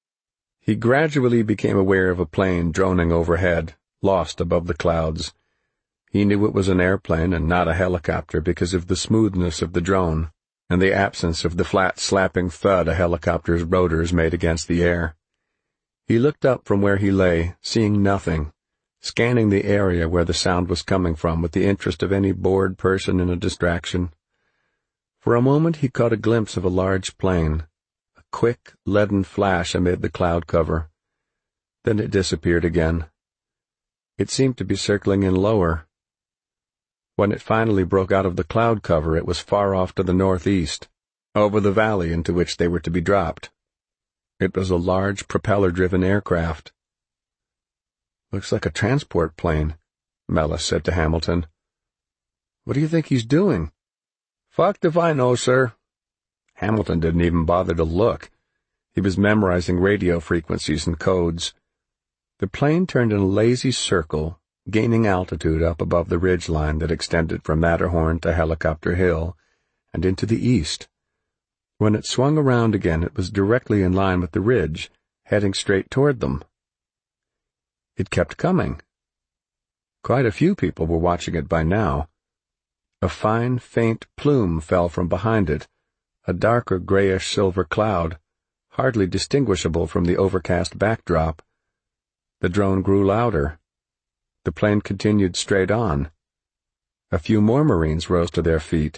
He gradually became aware of a plane droning overhead, lost above the clouds. He knew it was an airplane and not a helicopter because of the smoothness of the drone and the absence of the flat slapping thud a helicopter's rotors made against the air. He looked up from where he lay, seeing nothing, scanning the area where the sound was coming from with the interest of any bored person in a distraction. For a moment he caught a glimpse of a large plane, a quick, leaden flash amid the cloud cover. Then it disappeared again. It seemed to be circling in lower. When it finally broke out of the cloud cover, it was far off to the northeast, over the valley into which they were to be dropped. It was a large propeller-driven aircraft. "Looks like a transport plane," Mellis said to Hamilton. "What do you think he's doing?" "Fucked if I know, sir." Hamilton didn't even bother to look. He was memorizing radio frequencies and codes. The plane turned in a lazy circle, gaining altitude up above the ridge line that extended from Matterhorn to Helicopter Hill and into the east. When it swung around again, it was directly in line with the ridge, heading straight toward them. It kept coming. Quite a few people were watching it by now. A fine, faint plume fell from behind it, a darker grayish-silver cloud, hardly distinguishable from the overcast backdrop. The drone grew louder. The plane continued straight on. A few more Marines rose to their feet.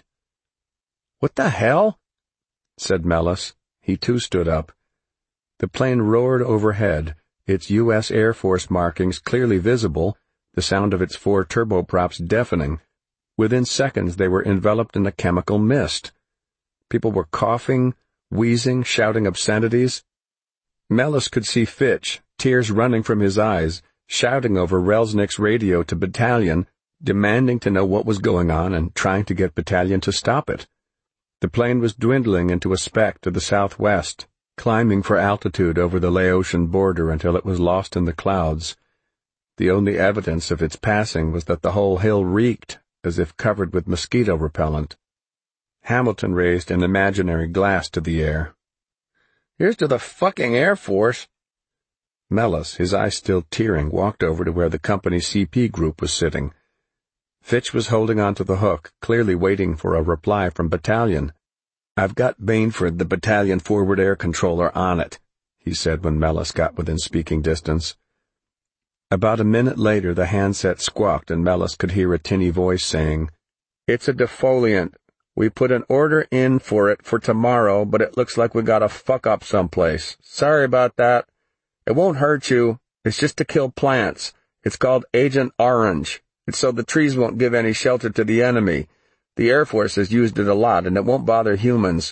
"What the hell?" said Mellis. He too stood up. The plane roared overhead, its U S Air Force markings clearly visible, the sound of its four turboprops deafening. Within seconds they were enveloped in a chemical mist. People were coughing, wheezing, shouting obscenities. Mellis could see Fitch, tears running from his eyes, shouting over Relznik's radio to Battalion, demanding to know what was going on and trying to get Battalion to stop it. The plane was dwindling into a speck to the southwest, climbing for altitude over the Laotian border until it was lost in the clouds. The only evidence of its passing was that the whole hill reeked, as if covered with mosquito repellent. Hamilton raised an imaginary glass to the air. "Here's to the fucking Air Force." Mellis, his eyes still tearing, walked over to where the company C P group was sitting. Fitch was holding on to the hook, clearly waiting for a reply from Battalion. "I've got Bainford, the Battalion Forward Air Controller, on it," he said when Mellis got within speaking distance. About a minute later the handset squawked and Mellis could hear a tinny voice saying, "It's a defoliant. We put an order in for it for tomorrow, but it looks like we got a fuck-up someplace. Sorry about that. It won't hurt you. It's just to kill plants. It's called Agent Orange. It's so the trees won't give any shelter to the enemy. The Air Force has used it a lot, and it won't bother humans."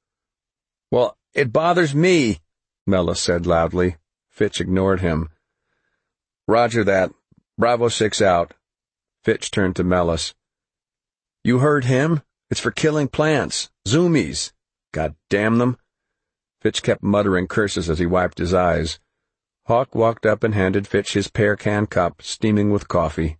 "Well, it bothers me," Mellis said loudly. Fitch ignored him. "Roger that. Bravo six out." Fitch turned to Mellis. "You heard him? It's for killing plants. Zoomies. God damn them." Fitch kept muttering curses as he wiped his eyes. Hawk walked up and handed Fitch his pear-can cup, steaming with coffee.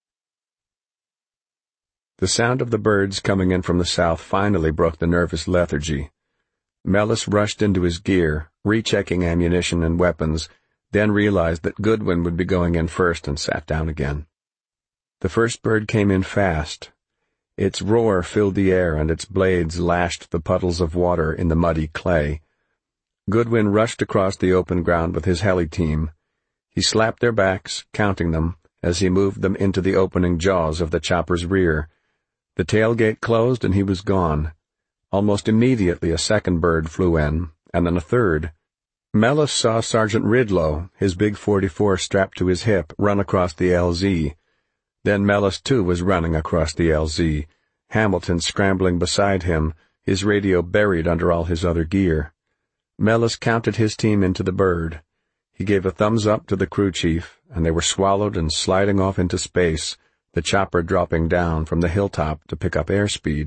The sound of the birds coming in from the south finally broke the nervous lethargy. Mellis rushed into his gear, rechecking ammunition and weapons, then realized that Goodwin would be going in first and sat down again. The first bird came in fast. Its roar filled the air and its blades lashed the puddles of water in the muddy clay. Goodwin rushed across the open ground with his heli team. He slapped their backs, counting them, as he moved them into the opening jaws of the chopper's rear. The tailgate closed and he was gone. Almost immediately a second bird flew in, and then a third. Mellis saw Sergeant Ridlow, his big forty-four strapped to his hip, run across the L Z. Then Mellis, too, was running across the L Z, Hamilton scrambling beside him, his radio buried under all his other gear. Mellis counted his team into the bird. He gave a thumbs-up to the crew chief, and they were swallowed and sliding off into space, the chopper dropping down from the hilltop to pick up airspeed.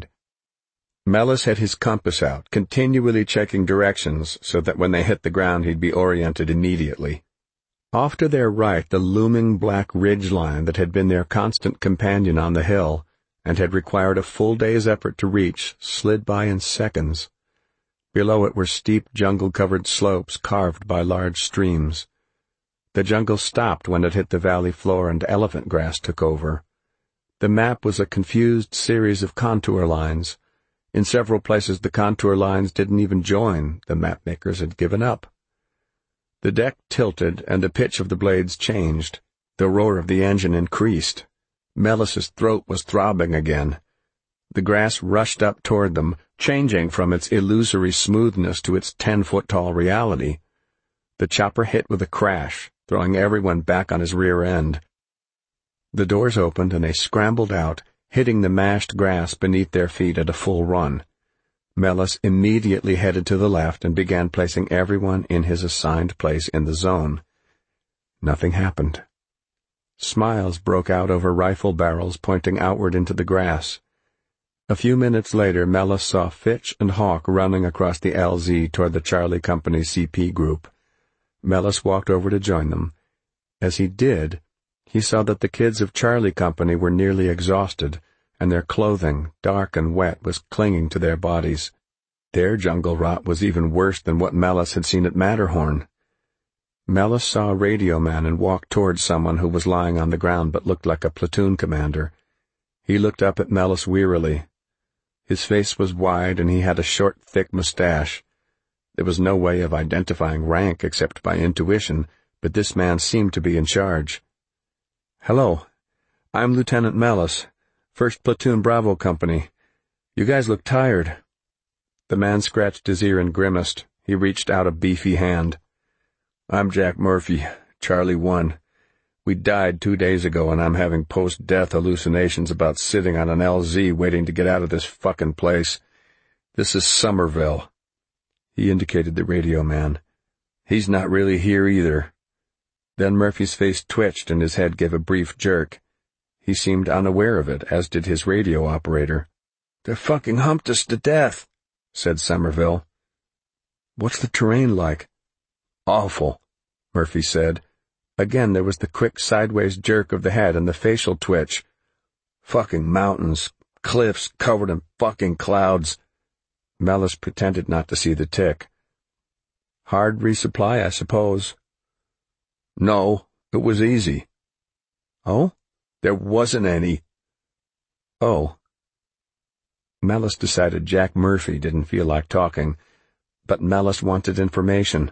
Mellis had his compass out, continually checking directions so that when they hit the ground he'd be oriented immediately. Off to their right, the looming black ridge line that had been their constant companion on the hill and had required a full day's effort to reach slid by in seconds. Below it were steep jungle-covered slopes carved by large streams. The jungle stopped when it hit the valley floor and elephant grass took over. The map was a confused series of contour lines. In several places the contour lines didn't even join. The mapmakers had given up. The deck tilted and the pitch of the blades changed. The roar of the engine increased. Mellis's throat was throbbing again. The grass rushed up toward them, changing from its illusory smoothness to its ten-foot-tall reality. The chopper hit with a crash, throwing everyone back on his rear end. The doors opened and they scrambled out, hitting the mashed grass beneath their feet at a full run. Mellis immediately headed to the left and began placing everyone in his assigned place in the zone. Nothing happened. Smiles broke out over rifle barrels pointing outward into the grass. A few minutes later, Mellis saw Fitch and Hawk running across the L Z toward the Charlie Company C P group. Mellis walked over to join them. As he did, he saw that the kids of Charlie Company were nearly exhausted, and their clothing, dark and wet, was clinging to their bodies. Their jungle rot was even worse than what Mellis had seen at Matterhorn. Mellis saw a radio man and walked towards someone who was lying on the ground but looked like a platoon commander. He looked up at Mellis wearily. His face was wide and he had a short, thick mustache. There was no way of identifying rank except by intuition, but this man seemed to be in charge. "Hello. I'm Lieutenant Mellis, First Platoon Bravo Company. You guys look tired." The man scratched his ear and grimaced. He reached out a beefy hand. "I'm Jack Murphy, Charlie One. We died two days ago and I'm having post-death hallucinations about sitting on an L Z waiting to get out of this fucking place. This is Somerville." He indicated the radio man. "He's not really here either." Then Murphy's face twitched and his head gave a brief jerk. He seemed unaware of it, as did his radio operator. "They fucking humped us to death," said Somerville. "What's the terrain like?" "Awful," Murphy said. Again there was the quick sideways jerk of the head and the facial twitch. "Fucking mountains, cliffs covered in fucking clouds." Mellis pretended not to see the tick. "Hard resupply, I suppose." "No, it was easy." "Oh?" "There wasn't any." "Oh." Mellis decided Jack Murphy didn't feel like talking, but Mellis wanted information.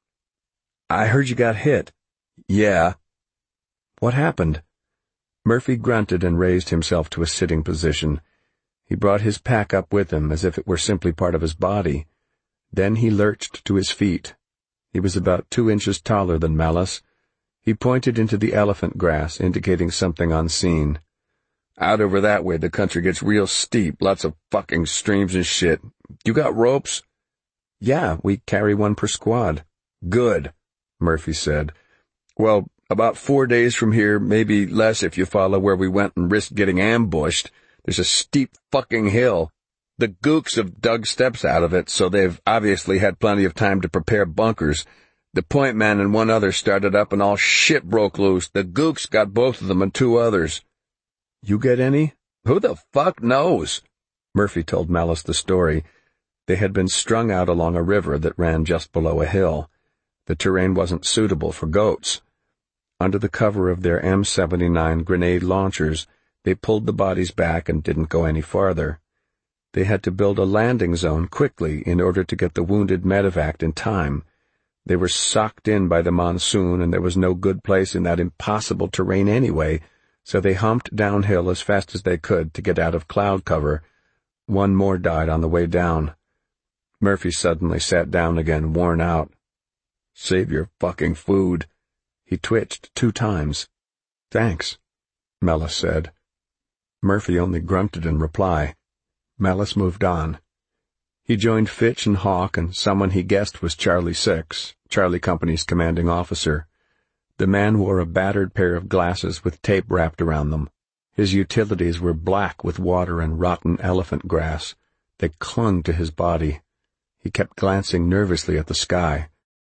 "I heard you got hit." "Yeah." "What happened?" Murphy grunted and raised himself to a sitting position. He brought his pack up with him as if it were simply part of his body. Then he lurched to his feet. He was about two inches taller than Mellis. He pointed into the elephant grass, indicating something unseen. "Out over that way the country gets real steep, lots of fucking streams and shit. You got ropes?" "Yeah, we carry one per squad." "Good," Murphy said. "Well, about four days from here, maybe less if you follow where we went and risked getting ambushed, there's a steep fucking hill. The gooks have dug steps out of it, so they've obviously had plenty of time to prepare bunkers. The point man and one other started up and all shit broke loose. The gooks got both of them and two others." "You get any?" "Who the fuck knows?" Murphy told Mellis the story. They had been strung out along a river that ran just below a hill. The terrain wasn't suitable for goats. Under the cover of their M seventy-nine grenade launchers, they pulled the bodies back and didn't go any farther. They had to build a landing zone quickly in order to get the wounded medevac in time. They were socked in by the monsoon, and there was no good place in that impossible terrain anyway, so they humped downhill as fast as they could to get out of cloud cover. One more died on the way down. Murphy suddenly sat down again, worn out. "Save your fucking food." He twitched two times. "Thanks," Mellis said. Murphy only grunted in reply. Mellis moved on. He joined Fitch and Hawk and someone he guessed was Charlie Six, Charlie Company's commanding officer. The man wore a battered pair of glasses with tape wrapped around them. His utilities were black with water and rotten elephant grass. They clung to his body. He kept glancing nervously at the sky.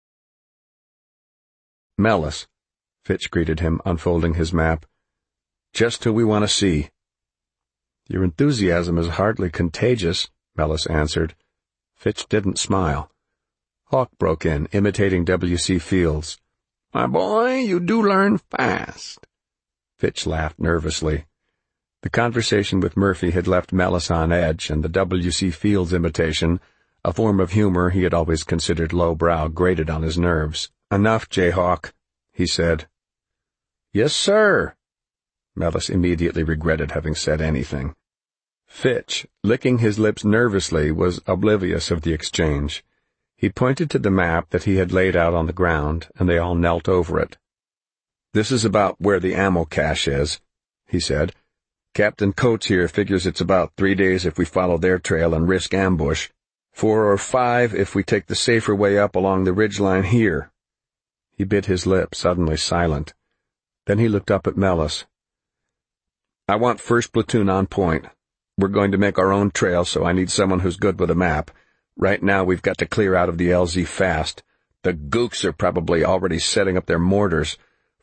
"Mellis," Fitch greeted him, unfolding his map. "Just who we want to see." "Your enthusiasm is hardly contagious," Mellis answered. Fitch didn't smile. Hawk broke in, imitating W C Fields. "My boy, you do learn fast." Fitch laughed nervously. The conversation with Murphy had left Mellis on edge, and the W C Fields imitation, a form of humor he had always considered lowbrow, grated on his nerves. "Enough, Jayhawk," he said. "Yes, sir." Mellis immediately regretted having said anything. Fitch, licking his lips nervously, was oblivious of the exchange. He pointed to the map that he had laid out on the ground, and they all knelt over it. "This is about where the ammo cache is," he said. "Captain Coates here figures it's about three days if we follow their trail and risk ambush. Four or five if we take the safer way up along the ridgeline here." He bit his lip, suddenly silent. Then he looked up at Mellis. "I want First Platoon on point. We're going to make our own trail, so I need someone who's good with a map. Right now we've got to clear out of the L Z fast. The gooks are probably already setting up their mortars.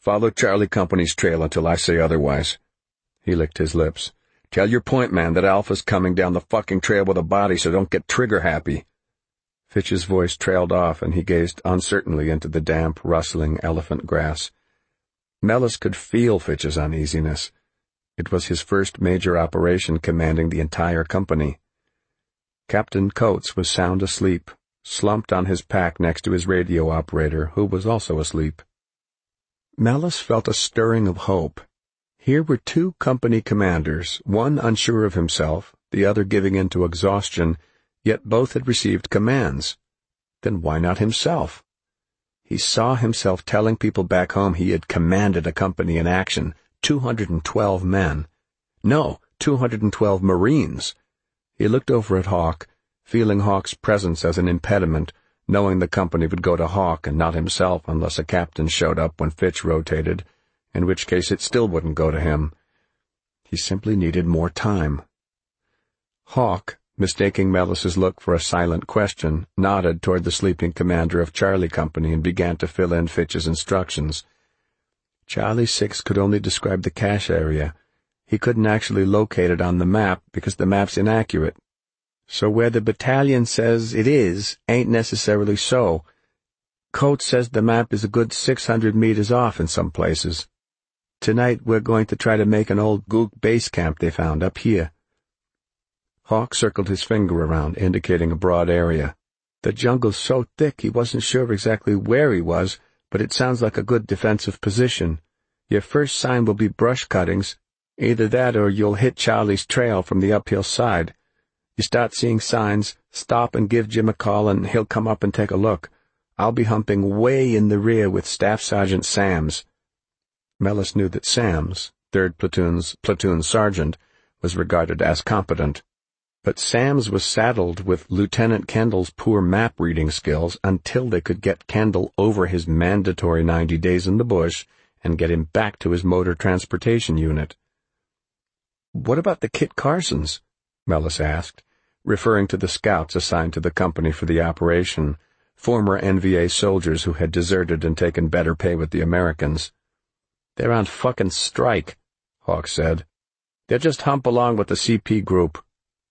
Follow Charlie Company's trail until I say otherwise. He licked his lips. Tell your point man that Alpha's coming down the fucking trail with a body, so don't get trigger-happy. Fitch's voice trailed off, and he gazed uncertainly into the damp, rustling elephant grass. Mellis could feel Fitch's uneasiness. It was his first major operation commanding the entire company. Captain Coates was sound asleep, slumped on his pack next to his radio operator, who was also asleep. Mellis felt a stirring of hope. Here were two company commanders, one unsure of himself, the other giving in to exhaustion, yet both had received commands. Then why not himself? He saw himself telling people back home he had commanded a company in action, two hundred and twelve men. No, two hundred and twelve Marines. He looked over at Hawk, feeling Hawk's presence as an impediment, knowing the company would go to Hawk and not himself unless a captain showed up when Fitch rotated, in which case it still wouldn't go to him. He simply needed more time. Hawk, mistaking Mellis's look for a silent question, nodded toward the sleeping commander of Charlie Company and began to fill in Fitch's instructions. Charlie Six could only describe the cache area. He couldn't actually locate it on the map because the map's inaccurate. So where the battalion says it is ain't necessarily so. Coates says the map is a good six hundred meters off in some places. Tonight we're going to try to make an old Gook base camp they found up here. Hawk circled his finger around, indicating a broad area. The jungle's so thick he wasn't sure exactly where he was, but it sounds like a good defensive position. Your first sign will be brush cuttings. Either that or you'll hit Charlie's trail from the uphill side. You start seeing signs, stop and give Jim a call and he'll come up and take a look. I'll be humping way in the rear with Staff Sergeant Sams. Mellis knew that Sams, third Platoon's platoon sergeant, was regarded as competent. But Sams was saddled with Lieutenant Kendall's poor map-reading skills until they could get Kendall over his mandatory ninety days in the bush and get him back to his motor transportation unit. "What about the Kit Carsons?" Mellis asked, referring to the scouts assigned to the company for the operation, former N V A soldiers who had deserted and taken better pay with the Americans. "They're on fucking strike," Hawk said. "They'll just hump along with the C P group."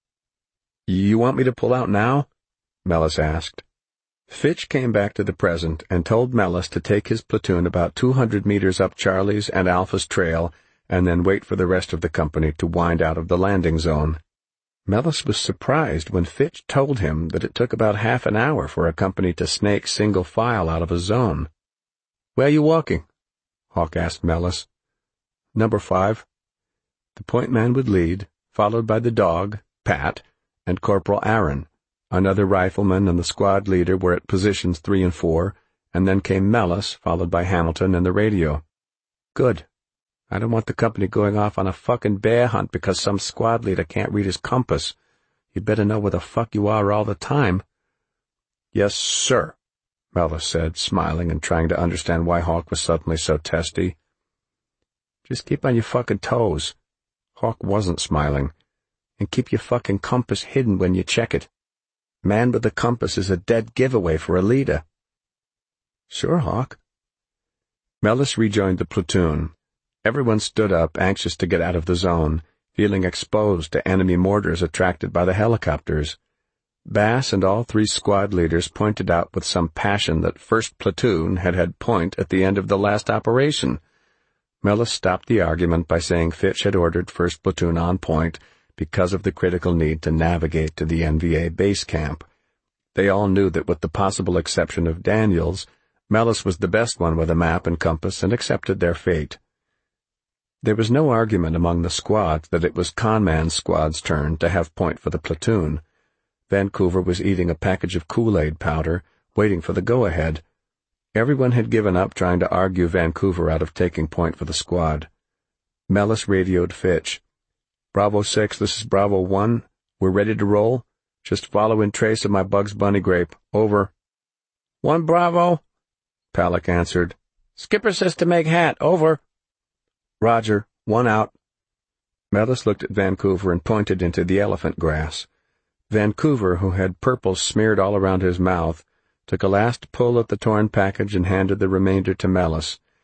"You want me to pull out now?" Mellis asked. Fitch came back to the present and told Mellis to take his platoon about two hundred meters up Charlie's and Alpha's trail and then wait for the rest of the company to wind out of the landing zone. Mellis was surprised when Fitch told him that it took about half an hour for a company to snake single file out of a zone. "Where are you walking?" Hawk asked Mellis. "Number five." The point man would lead, followed by the dog, Pat, and Corporal Aaron. Another rifleman and the squad leader were at positions three and four, and then came Mellis, followed by Hamilton and the radio. "Good. I don't want the company going off on a fucking bear hunt because some squad leader can't read his compass. You'd better know where the fuck you are all the time." "Yes, sir," Mellis said, smiling and trying to understand why Hawk was suddenly so testy. "Just keep on your fucking toes." Hawk wasn't smiling. "And keep your fucking compass hidden when you check it. Man with a compass is a dead giveaway for a leader." "Sure, Hawk." Mellis rejoined the platoon. Everyone stood up, anxious to get out of the zone, feeling exposed to enemy mortars attracted by the helicopters. Bass and all three squad leaders pointed out with some passion that First Platoon had had point at the end of the last operation. Mellis stopped the argument by saying Fitch had ordered First Platoon on point because of the critical need to navigate to the N V A base camp. They all knew that with the possible exception of Daniels, Mellis was the best one with a map and compass and accepted their fate. There was no argument among the squads that it was Conman's squad's turn to have point for the platoon. Vancouver was eating a package of Kool-Aid powder, waiting for the go-ahead. Everyone had given up trying to argue Vancouver out of taking point for the squad. Mellis radioed Fitch. "Bravo six, this is Bravo one. We're ready to roll. Just follow in trace of my Bugs Bunny grape. Over." "One Bravo," Palak answered. "Skipper says to make hat. Over." "Roger. One out." Mellis looked at Vancouver and pointed into the elephant grass. Vancouver, who had purple smeared all around his mouth, took a last pull at the torn package and handed the remainder to Mellis.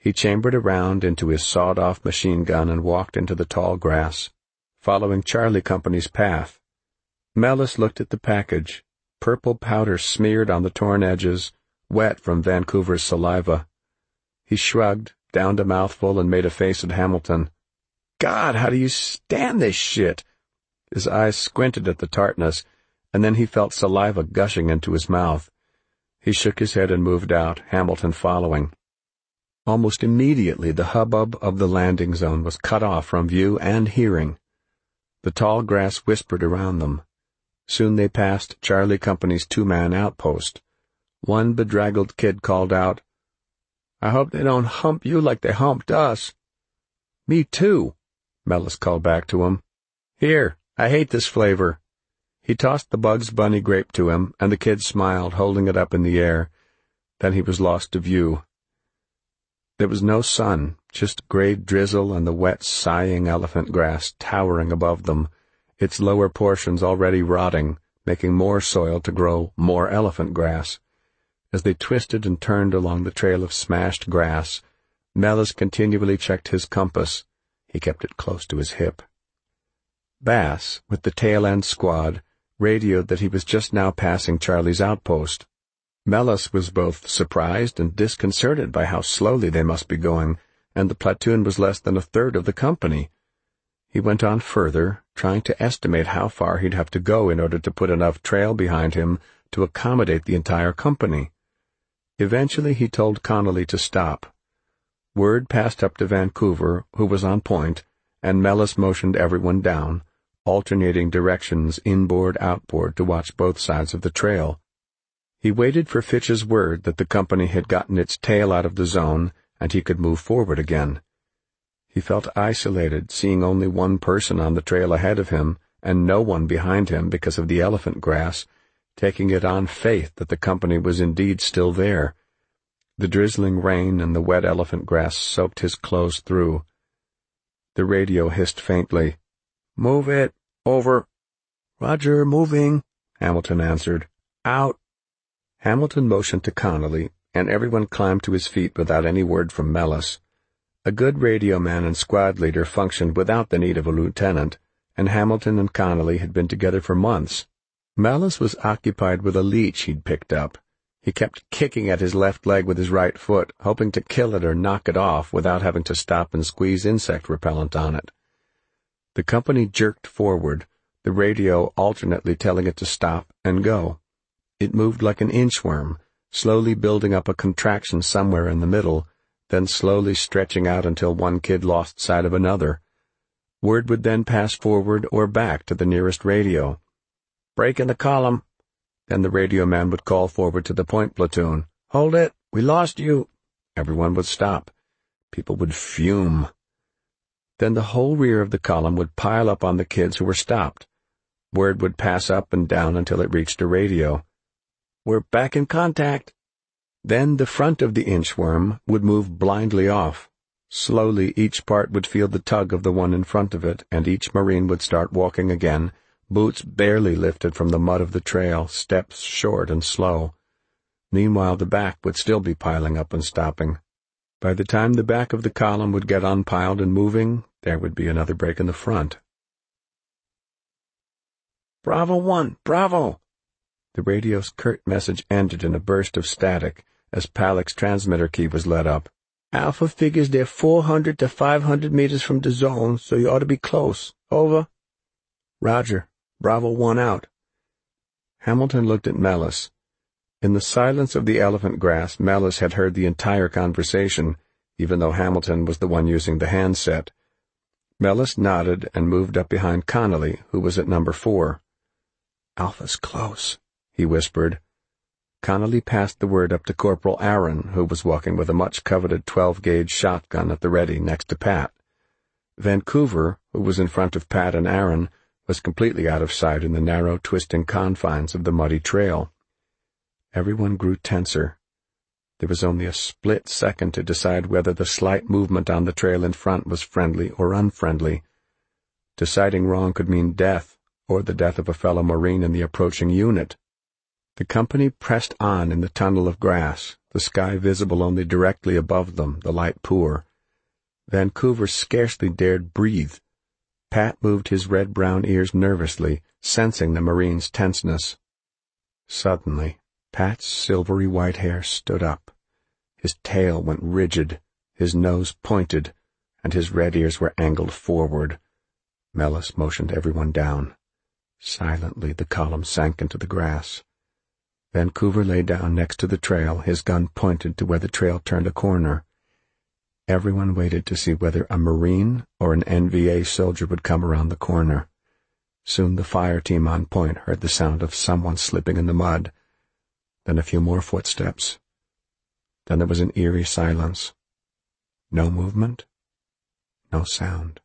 He chambered around into his sawed-off machine gun and walked into the tall grass, following Charlie Company's path. Mellis looked at the package, purple powder smeared on the torn edges, wet from Vancouver's saliva. He shrugged, downed a mouthful, and made a face at Hamilton. "God, how do you stand this shit?" His eyes squinted at the tartness, and then he felt saliva gushing into his mouth. He shook his head and moved out, Hamilton following. Almost immediately the hubbub of the landing zone was cut off from view and hearing. The tall grass whispered around them. Soon they passed Charlie Company's two-man outpost. One bedraggled kid called out, "I hope they don't hump you like they humped us." "Me too," Mellis called back to him. "Here, I hate this flavor." He tossed the Bugs Bunny grape to him, and the kid smiled, holding it up in the air. Then he was lost to view. There was no sun, just gray drizzle and the wet, sighing elephant grass towering above them, its lower portions already rotting, making more soil to grow more elephant grass. As they twisted and turned along the trail of smashed grass, Mellis continually checked his compass. He kept it close to his hip. Bass, with the tail-end squad, radioed that he was just now passing Charlie's outpost. Mellis was both surprised and disconcerted by how slowly they must be going, and the platoon was less than a third of the company. He went on further, trying to estimate how far he'd have to go in order to put enough trail behind him to accommodate the entire company. Eventually he told Connolly to stop. Word passed up to Vancouver, who was on point, and Mellis motioned everyone down, alternating directions inboard-outboard to watch both sides of the trail. He waited for Fitch's word that the company had gotten its tail out of the zone and he could move forward again. He felt isolated, seeing only one person on the trail ahead of him and no one behind him because of the elephant grass, taking it on faith that the company was indeed still there. The drizzling rain and the wet elephant grass soaked his clothes through. The radio hissed faintly, "Move it. Over." "Roger, moving," Hamilton answered. "Out." Hamilton motioned to Connolly, and everyone climbed to his feet without any word from Mellis. A good radio man and squad leader functioned without the need of a lieutenant, and Hamilton and Connolly had been together for months. Mellis was occupied with a leech he'd picked up. He kept kicking at his left leg with his right foot, hoping to kill it or knock it off without having to stop and squeeze insect repellent on it. The company jerked forward, the radio alternately telling it to stop and go. It moved like an inchworm, slowly building up a contraction somewhere in the middle, then slowly stretching out until one kid lost sight of another. Word would then pass forward or back to the nearest radio. "Break in the column." Then the radio man would call forward to the point platoon. "Hold it! We lost you!" Everyone would stop. People would fume. Then the whole rear of the column would pile up on the kids who were stopped. Word would pass up and down until it reached a radio. "We're back in contact." Then the front of the inchworm would move blindly off. Slowly each part would feel the tug of the one in front of it, and each Marine would start walking again, boots barely lifted from the mud of the trail, steps short and slow. Meanwhile the back would still be piling up and stopping. By the time the back of the column would get unpiled and moving, there would be another break in the front. "Bravo one! Bravo!" The radio's curt message ended in a burst of static as Palek's transmitter key was let up. "Alpha figures they're four hundred to five hundred meters from the zone, so you ought to be close. Over." "Roger. Bravo one out." Hamilton looked at Mellis. In the silence of the elephant grass, Mellis had heard the entire conversation, even though Hamilton was the one using the handset. Mellis nodded and moved up behind Connolly, who was at number four. "Alpha's close," he whispered. Connolly passed the word up to Corporal Aaron, who was walking with a much-coveted twelve-gauge shotgun at the ready next to Pat. Vancouver, who was in front of Pat and Aaron, was completely out of sight in the narrow, twisting confines of the muddy trail. Everyone grew tenser. There was only a split second to decide whether the slight movement on the trail in front was friendly or unfriendly. Deciding wrong could mean death, or the death of a fellow Marine in the approaching unit. The company pressed on in the tunnel of grass, the sky visible only directly above them, the light poor. Vancouver scarcely dared breathe. Pat moved his red-brown ears nervously, sensing the Marine's tenseness. Suddenly, Pat's silvery white hair stood up. His tail went rigid, his nose pointed, and his red ears were angled forward. Mellis motioned everyone down. Silently, the column sank into the grass. Vancouver lay down next to the trail, his gun pointed to where the trail turned a corner. Everyone waited to see whether a Marine or an N V A soldier would come around the corner. Soon the fire team on point heard the sound of someone slipping in the mud. Then a few more footsteps. Then there was an eerie silence. No movement. No sound.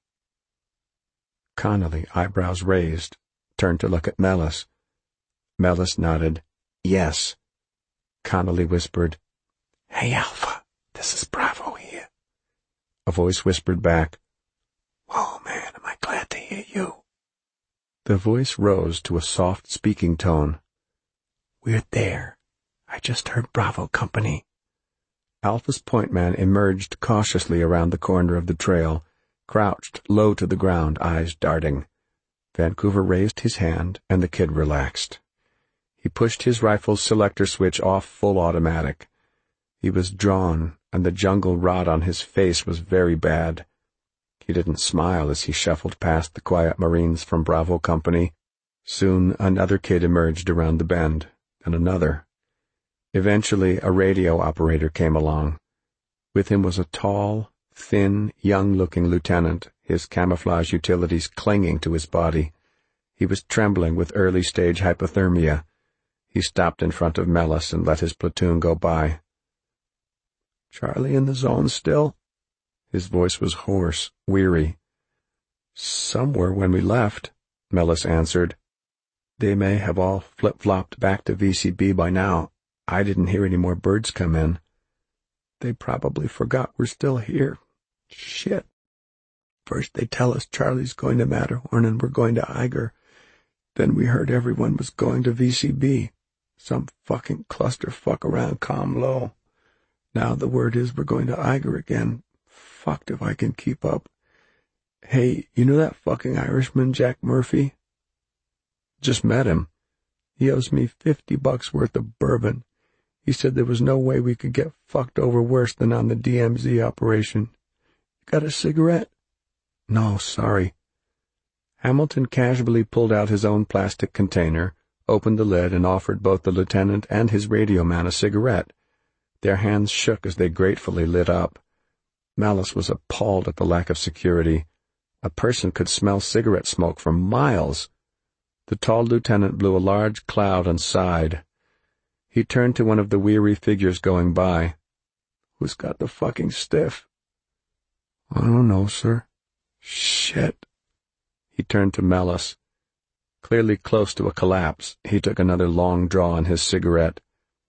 Connolly, eyebrows raised, turned to look at Mellis. Mellis nodded. Yes. Connolly whispered, "Hey, Alpha, this is Bravo here." A voice whispered back, "Whoa, man, am I glad to hear you." The voice rose to a soft speaking tone. "We're there. I just heard Bravo Company." Alpha's point man emerged cautiously around the corner of the trail, crouched low to the ground, eyes darting. Vancouver raised his hand, and the kid relaxed. He pushed his rifle's selector switch off full automatic. He was drawn, and the jungle rot on his face was very bad. He didn't smile as he shuffled past the quiet Marines from Bravo Company. Soon another kid emerged around the bend, and another. Eventually a radio operator came along. With him was a tall, thin, young-looking lieutenant, his camouflage utilities clinging to his body. He was trembling with early-stage hypothermia. He stopped in front of Mellis and let his platoon go by. "Charlie in the zone still?" His voice was hoarse, weary. "Somewhere when we left," Mellis answered. "They may have all flip-flopped back to V C B by now. I didn't hear any more birds come in. They probably forgot we're still here. Shit. First they tell us Charlie's going to Matterhorn and we're going to Eiger. Then we heard everyone was going to V C B. Some fucking clusterfuck around Comlo. Now the word is we're going to Eiger again. Fucked if I can keep up. Hey, you know that fucking Irishman, Jack Murphy? Just met him. He owes me fifty bucks worth of bourbon. He said there was no way we could get fucked over worse than on the D M Z operation. Got a cigarette? No, sorry. Hamilton casually pulled out his own plastic container, opened the lid, and offered both the lieutenant and his radio man a cigarette. Their hands shook as they gratefully lit up. Mellis was appalled at the lack of security. A person could smell cigarette smoke for miles. The tall lieutenant blew a large cloud and sighed. He turned to one of the weary figures going by. "Who's got the fucking stiff?" "I don't know, sir." "Shit." He turned to Mellis. Clearly close to a collapse, he took another long draw on his cigarette.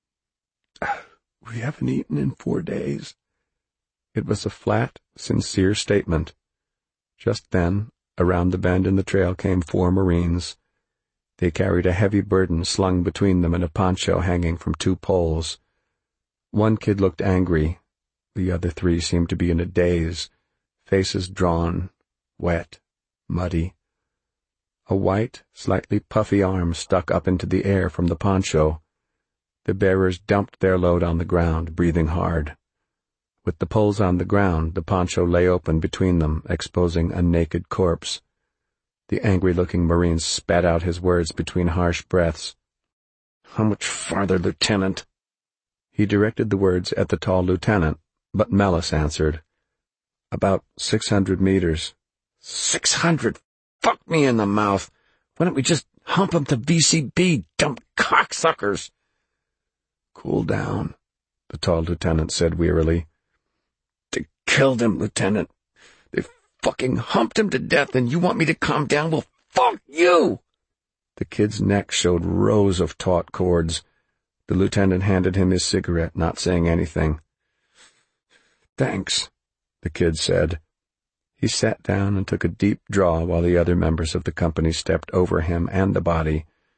"We haven't eaten in four days." It was a flat, sincere statement. Just then, around the bend in the trail came four Marines. They carried a heavy burden slung between them and a poncho hanging from two poles. One kid looked angry. The other three seemed to be in a daze, faces drawn, wet, muddy. A white, slightly puffy arm stuck up into the air from the poncho. The bearers dumped their load on the ground, breathing hard. With the poles on the ground, the poncho lay open between them, exposing a naked corpse. The angry-looking Marine spat out his words between harsh breaths. "How much farther, Lieutenant?" He directed the words at the tall lieutenant, but Mellis answered. "About six hundred meters." Six hundred? Fuck me in the mouth. Why don't we just hump 'em to V C B, dumb cocksuckers? "Cool down," the tall lieutenant said wearily. "They killed him, Lieutenant. They fucking humped him to death, and you want me to calm down? Well, fuck you!" The kid's neck showed rows of taut cords. The lieutenant handed him his cigarette, not saying anything. "Thanks," the kid said. He sat down and took a deep draw while the other members of the company stepped over him and the body.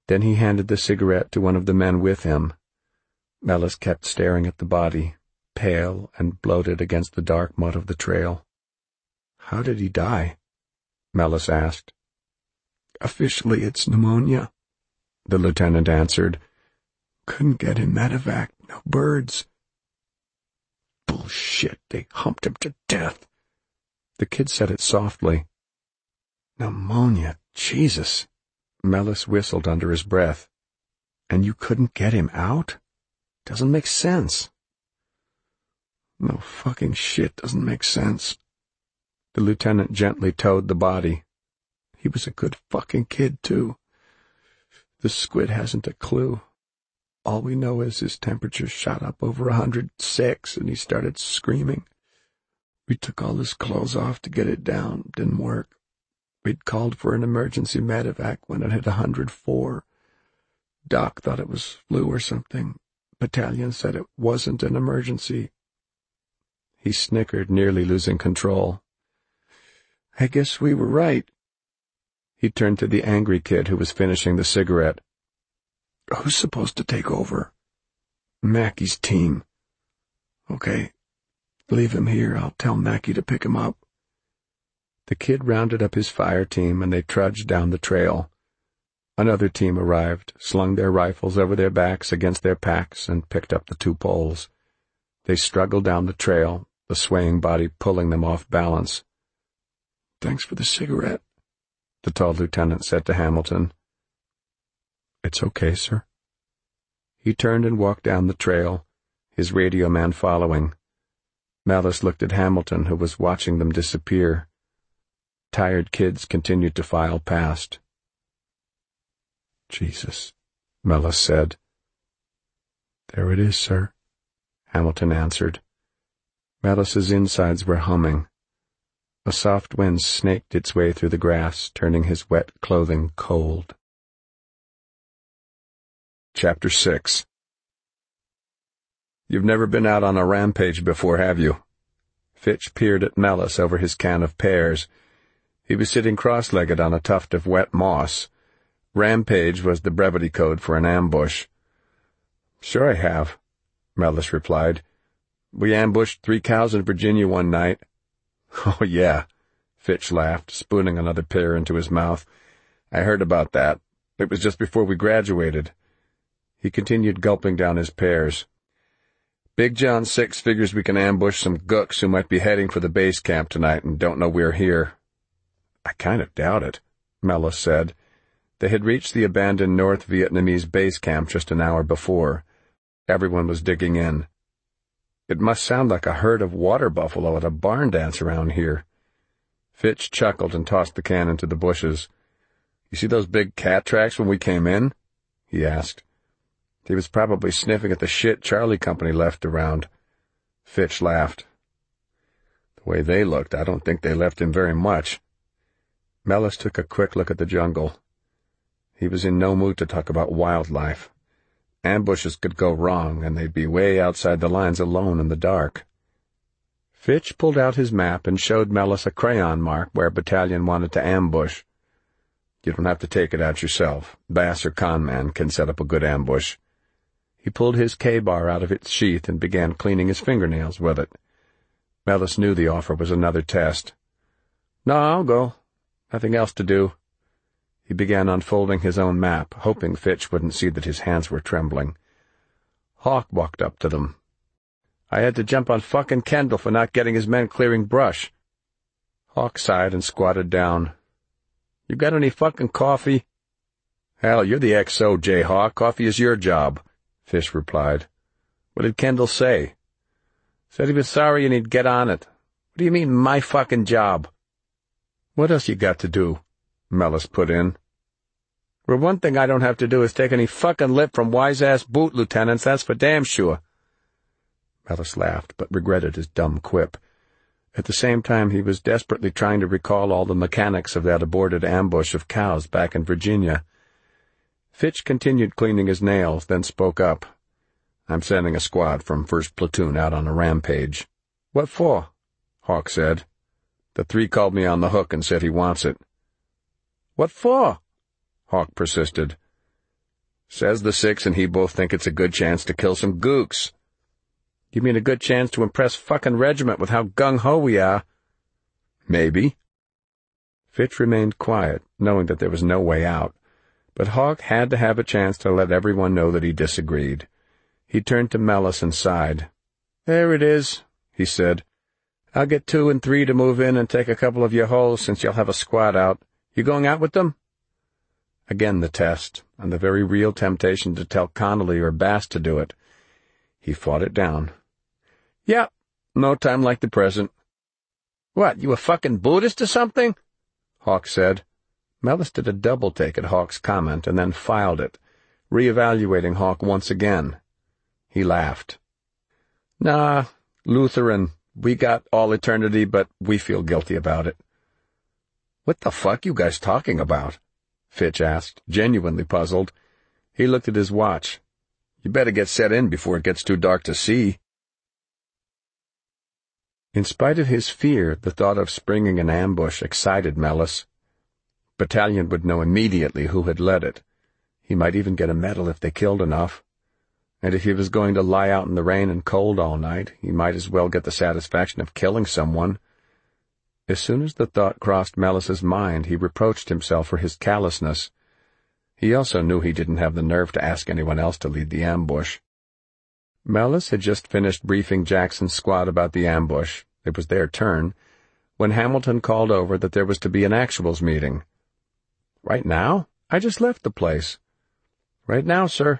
Then he handed the cigarette to one of the men with him. Mellis kept staring at the body, pale and bloated against the dark mud of the trail. "How did he die?" Mellis asked. "Officially it's pneumonia," the lieutenant answered. "Couldn't get him medevac, no birds." "Bullshit, they humped him to death." The kid said it softly. "Pneumonia, Jesus." Mellis whistled under his breath. "And you couldn't get him out? Doesn't make sense." "No fucking shit doesn't make sense." The lieutenant gently towed the body. "He was a good fucking kid, too. The squid hasn't a clue. All we know is his temperature shot up over a hundred six and he started screaming. We took all his clothes off to get it down. Didn't work. We'd called for an emergency medevac when it hit a hundred four. Doc thought it was flu or something. Battalion said it wasn't an emergency." He snickered, nearly losing control. "I guess we were right." He turned to the angry kid who was finishing the cigarette. "Who's supposed to take over?" "Mackey's team." "Okay. Leave him here. I'll tell Mackey to pick him up." The kid rounded up his fire team and they trudged down the trail. Another team arrived, slung their rifles over their backs against their packs, and picked up the two poles. They struggled down the trail, the swaying body pulling them off balance. "Thanks for the cigarette," the tall lieutenant said to Hamilton. "It's okay, sir." He turned and walked down the trail, his radio man following. Mellis looked at Hamilton, who was watching them disappear. Tired kids continued to file past. "Jesus," Mellis said. "There it is, sir," Hamilton answered. Mellis's insides were humming. A soft wind snaked its way through the grass, turning his wet clothing cold. Chapter six. "You've never been out on a rampage before, have you?" Fitch peered at Mellis over his can of pears. He was sitting cross-legged on a tuft of wet moss. Rampage was the brevity code for an ambush. "Sure I have," Mellis replied. "We ambushed three cows in Virginia one night." "Oh, yeah," Fitch laughed, spooning another pear into his mouth. "I heard about that. It was just before we graduated." He continued gulping down his pears. "Big John Six figures we can ambush some gooks who might be heading for the base camp tonight and don't know we're here." "I kind of doubt it," Mellis said. They had reached the abandoned North Vietnamese base camp just an hour before. Everyone was digging in. "It must sound like a herd of water buffalo at a barn dance around here." Fitch chuckled and tossed the can into the bushes. "You see those big cat tracks when we came in?" he asked. "He was probably sniffing at the shit Charlie Company left around." Fitch laughed. "The way they looked, I don't think they left him very much." Mellis took a quick look at the jungle. He was in no mood to talk about wildlife. Ambushes could go wrong, and they'd be way outside the lines alone in the dark. Fitch pulled out his map and showed Mellis a crayon mark where Battalion wanted to ambush. "You don't have to take it out yourself. Bass or Conman can set up a good ambush." He pulled his K-bar out of its sheath and began cleaning his fingernails with it. Mellis knew the offer was another test. "No, I'll go. Nothing else to do." He began unfolding his own map, hoping Fitch wouldn't see that his hands were trembling. Hawk walked up to them. "I had to jump on fucking Kendall for not getting his men clearing brush." Hawk sighed and squatted down. "You got any fucking coffee?" "Hell, you're the X O, Jayhawk. Coffee is your job," Fish replied. "What did Kendall say?" "Said he was sorry and he'd get on it." "What do you mean, my fucking job?" "What else you got to do?" Mellis put in. "Well, one thing I don't have to do is take any fucking lip from wise-ass boot lieutenants, that's for damn sure." Mellis laughed, but regretted his dumb quip. At the same time, he was desperately trying to recall all the mechanics of that aborted ambush of cows back in Virginia. Fitch continued cleaning his nails, then spoke up. "I'm sending a squad from first Platoon out on a rampage." "What for?" Hawk said. "The three called me on the hook and said he wants it." "What for?" Hawk persisted. Says the six and he both think it's a good chance to kill some gooks. You mean a good chance to impress fucking regiment with how gung-ho we are? Maybe. Fitch remained quiet, knowing that there was no way out, but Hawk had to have a chance to let everyone know that he disagreed. He turned to Mellis and sighed. There it is, he said. I'll get two and three to move in and take a couple of your holes since you'll have a squad out. You going out with them? Again the test, and the very real temptation to tell Connolly or Bass to do it. He fought it down. Yeah, no time like the present. What, you a fucking Buddhist or something? Hawk said. Mellis did a double-take at Hawk's comment and then filed it, re-evaluating Hawk once again. He laughed. Nah, Lutheran. We got all eternity, but we feel guilty about it. What the fuck you guys talking about? Fitch asked, genuinely puzzled. He looked at his watch. You better get set in before it gets too dark to see. In spite of his fear, the thought of springing an ambush excited Mellis. Battalion would know immediately who had led it. He might even get a medal if they killed enough. And if he was going to lie out in the rain and cold all night, he might as well get the satisfaction of killing someone. As soon as the thought crossed Mellis's mind, he reproached himself for his callousness. He also knew he didn't have the nerve to ask anyone else to lead the ambush. Mellis had just finished briefing Jackson's squad about the ambush. It was their turn, when Hamilton called over that there was to be an actuals meeting. Right now? I just left the place. Right now, sir.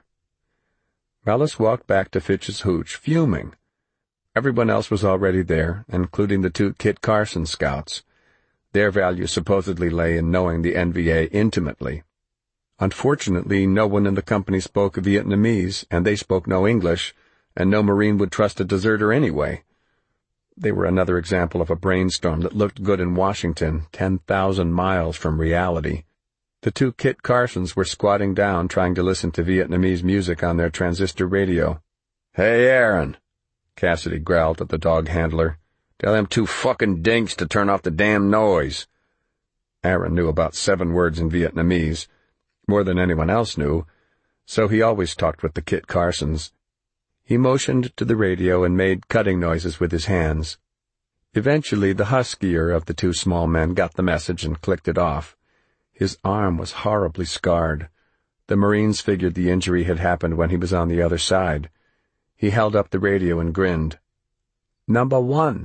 Mellis walked back to Fitch's hooch, fuming. Everyone else was already there, including the two Kit Carson scouts. Their value supposedly lay in knowing the N V A intimately. Unfortunately, no one in the company spoke Vietnamese, and they spoke no English, and no Marine would trust a deserter anyway. They were another example of a brainstorm that looked good in Washington, ten thousand miles from reality. The two Kit Carsons were squatting down trying to listen to Vietnamese music on their transistor radio. Hey, Aaron, Cassidy growled at the dog handler. Tell them two fucking dinks to turn off the damn noise. Aaron knew about seven words in Vietnamese, more than anyone else knew, so he always talked with the Kit Carsons. He motioned to the radio and made cutting noises with his hands. Eventually, the huskier of the two small men got the message and clicked it off. His arm was horribly scarred. The Marines figured the injury had happened when he was on the other side. He held up the radio and grinned. Number one.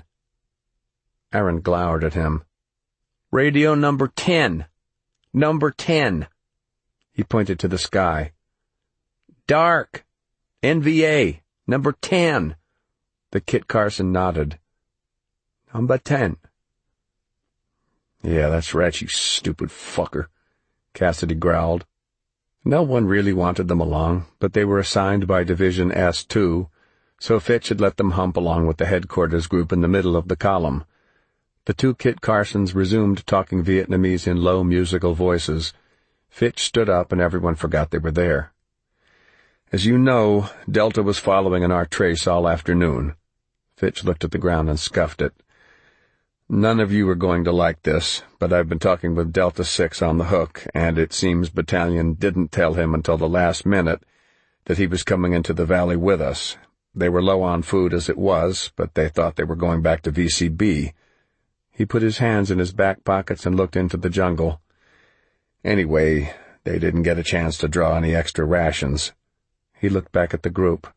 Aaron glowered at him. Radio number ten. Number ten. He pointed to the sky. Dark. N V A. Number ten. The Kit Carson nodded. Number ten. Yeah, that's right, you stupid fucker, Cassidy growled. No one really wanted them along, but they were assigned by Division S two, so Fitch had let them hump along with the headquarters group in the middle of the column. The two Kit Carsons resumed talking Vietnamese in low musical voices. Fitch stood up and everyone forgot they were there. As you know, Delta was following in our trace all afternoon. Fitch looked at the ground and scuffed it. None of you are going to like this, but I've been talking with Delta six on the hook, and it seems Battalion didn't tell him until the last minute that he was coming into the valley with us. They were low on food as it was, but they thought they were going back to V C B. He put his hands in his back pockets and looked into the jungle. Anyway, they didn't get a chance to draw any extra rations. He looked back at the group.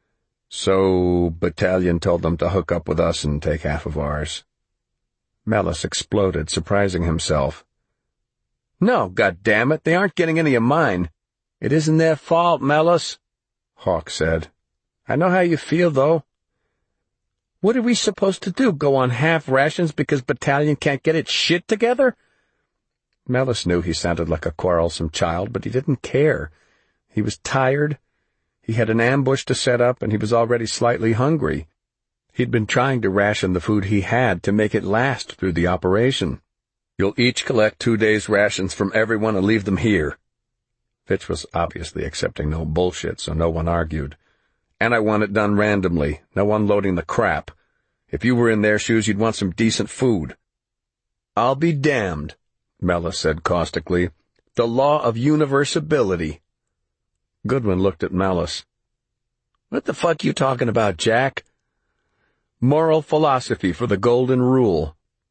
So, Battalion told them to hook up with us and take half of ours. Mellis exploded, surprising himself. No, goddammit, they aren't getting any of mine. It isn't their fault, Mellis, Hawk said. I know how you feel, though. What are we supposed to do, go on half rations because Battalion can't get its shit together? Mellis knew he sounded like a quarrelsome child, but he didn't care. He was tired. He had an ambush to set up, and he was already slightly hungry. He'd been trying to ration the food he had to make it last through the operation. You'll each collect two days' rations from everyone and leave them here. Fitch was obviously accepting no bullshit, so no one argued. And I want it done randomly, no unloading the crap. If you were in their shoes, you'd want some decent food. I'll be damned, Mellis said caustically. The law of universability. Goodwin looked at Mellis. "What the fuck you talking about, Jack?" "Moral philosophy for the Golden Rule."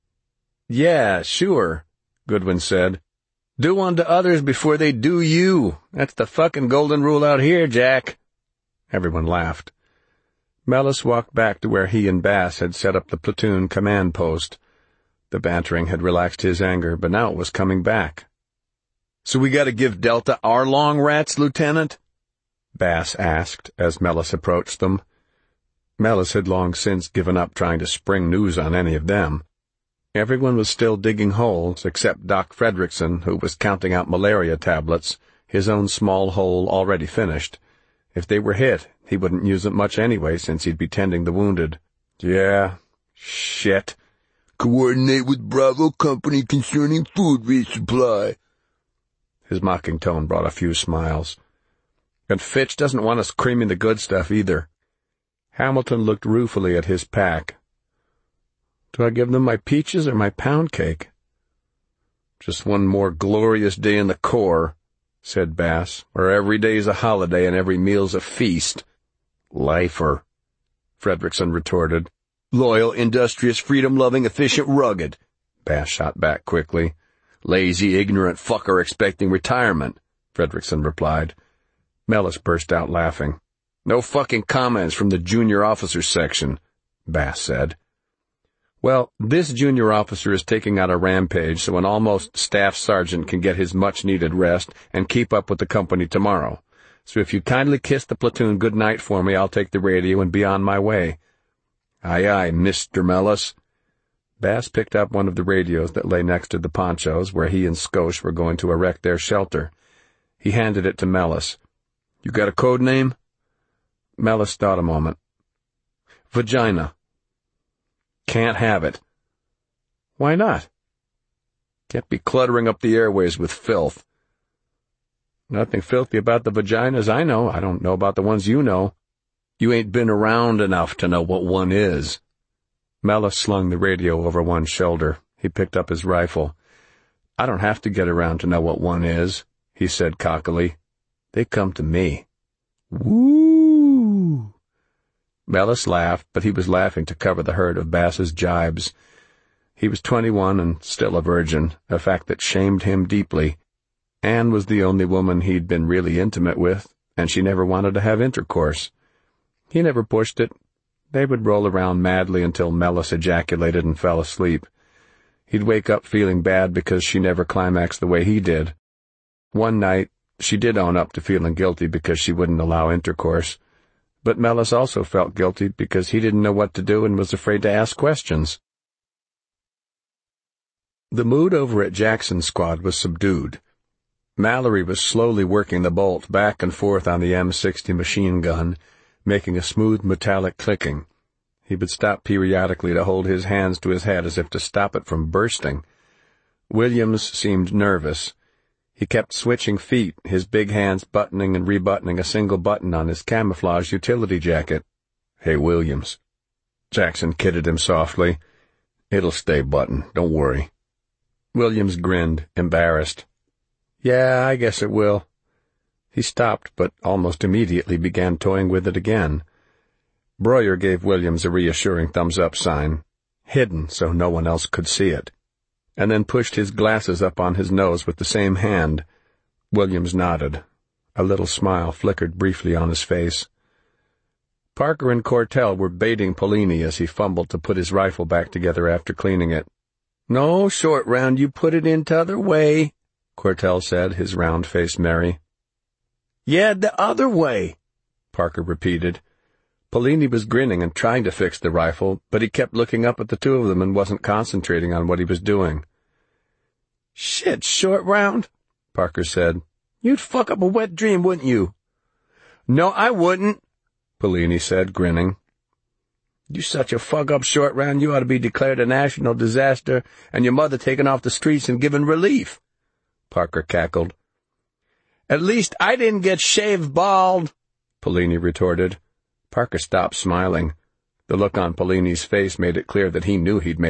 "Yeah, sure," Goodwin said. "Do unto others before they do you. That's the fucking Golden Rule out here, Jack." Everyone laughed. Mellis walked back to where he and Bass had set up the platoon command post. The bantering had relaxed his anger, but now it was coming back. "So we gotta give Delta our long rats, Lieutenant?" Bass asked as Mellis approached them. Mellis had long since given up trying to spring news on any of them. Everyone was still digging holes, except Doc Fredrickson, who was counting out malaria tablets, his own small hole already finished. If they were hit, he wouldn't use it much anyway, since he'd be tending the wounded. Yeah, shit. "Coordinate with Bravo Company concerning food resupply." His mocking tone brought a few smiles. "And Fitch doesn't want us creaming the good stuff either." Hamilton looked ruefully at his pack. "Do I give them my peaches or my pound cake?" "Just one more glorious day in the Corps," said Bass, "where every day's a holiday and every meal's a feast." "Lifer," Fredrickson retorted. "Loyal, industrious, freedom-loving, efficient, rugged," Bass shot back quickly. "Lazy, ignorant fucker expecting retirement," Fredrickson replied. Mellis burst out laughing. "No fucking comments from the junior officers section," Bass said. "Well, this junior officer is taking out a rampage so an almost staff sergeant can get his much-needed rest and keep up with the company tomorrow. So if you kindly kiss the platoon good night for me, I'll take the radio and be on my way." "Aye, aye, Mister Mellis." Bass picked up one of the radios that lay next to the ponchos where he and Skosh were going to erect their shelter. He handed it to Mellis. "You got a code name?" Mellis thought a moment. "Vagina." "Can't have it." "Why not?" "Can't be cluttering up the airways with filth." "Nothing filthy about the vaginas I know. I don't know about the ones you know." "You ain't been around enough to know what one is." Mellis slung the radio over one shoulder. He picked up his rifle. "I don't have to get around to know what one is," he said cockily. "They come to me." "Woo!" Mellis laughed, but he was laughing to cover the hurt of Bass's jibes. He was twenty-one and still a virgin, a fact that shamed him deeply. Anne was the only woman he'd been really intimate with, and she never wanted to have intercourse. He never pushed it. They would roll around madly until Mellis ejaculated and fell asleep. He'd wake up feeling bad because she never climaxed the way he did. One night, she did own up to feeling guilty because she wouldn't allow intercourse. But Mellis also felt guilty because he didn't know what to do and was afraid to ask questions. The mood over at Jackson's squad was subdued. Mallory was slowly working the bolt back and forth on the M sixty machine gun, making a smooth metallic clicking. He would stop periodically to hold his hands to his head as if to stop it from bursting. Williams seemed nervous. He kept switching feet, his big hands buttoning and rebuttoning a single button on his camouflage utility jacket. "Hey, Williams," Jackson kidded him softly. "It'll stay buttoned, don't worry." Williams grinned, embarrassed. "Yeah, I guess it will." He stopped, but almost immediately began toying with it again. Breuer gave Williams a reassuring thumbs-up sign, hidden so no one else could see it, and then pushed his glasses up on his nose with the same hand. Williams nodded. A little smile flickered briefly on his face. Parker and Cortell were baiting Polini as he fumbled to put his rifle back together after cleaning it. "No, Short Round, you put it in t'other way," Cortell said, his round face merry. "Yeah, the other way," Parker repeated. Polini was grinning and trying to fix the rifle, but he kept looking up at the two of them and wasn't concentrating on what he was doing. "Shit, Short Round," Parker said. "You'd fuck up a wet dream, wouldn't you?" "No, I wouldn't," Polini said, grinning. "You such a fuck-up, Short Round, you ought to be declared a national disaster and your mother taken off the streets and given relief," Parker cackled. "At least I didn't get shaved bald," Polini retorted. Parker stopped smiling. The look on Polini's face made it clear that he knew he'd made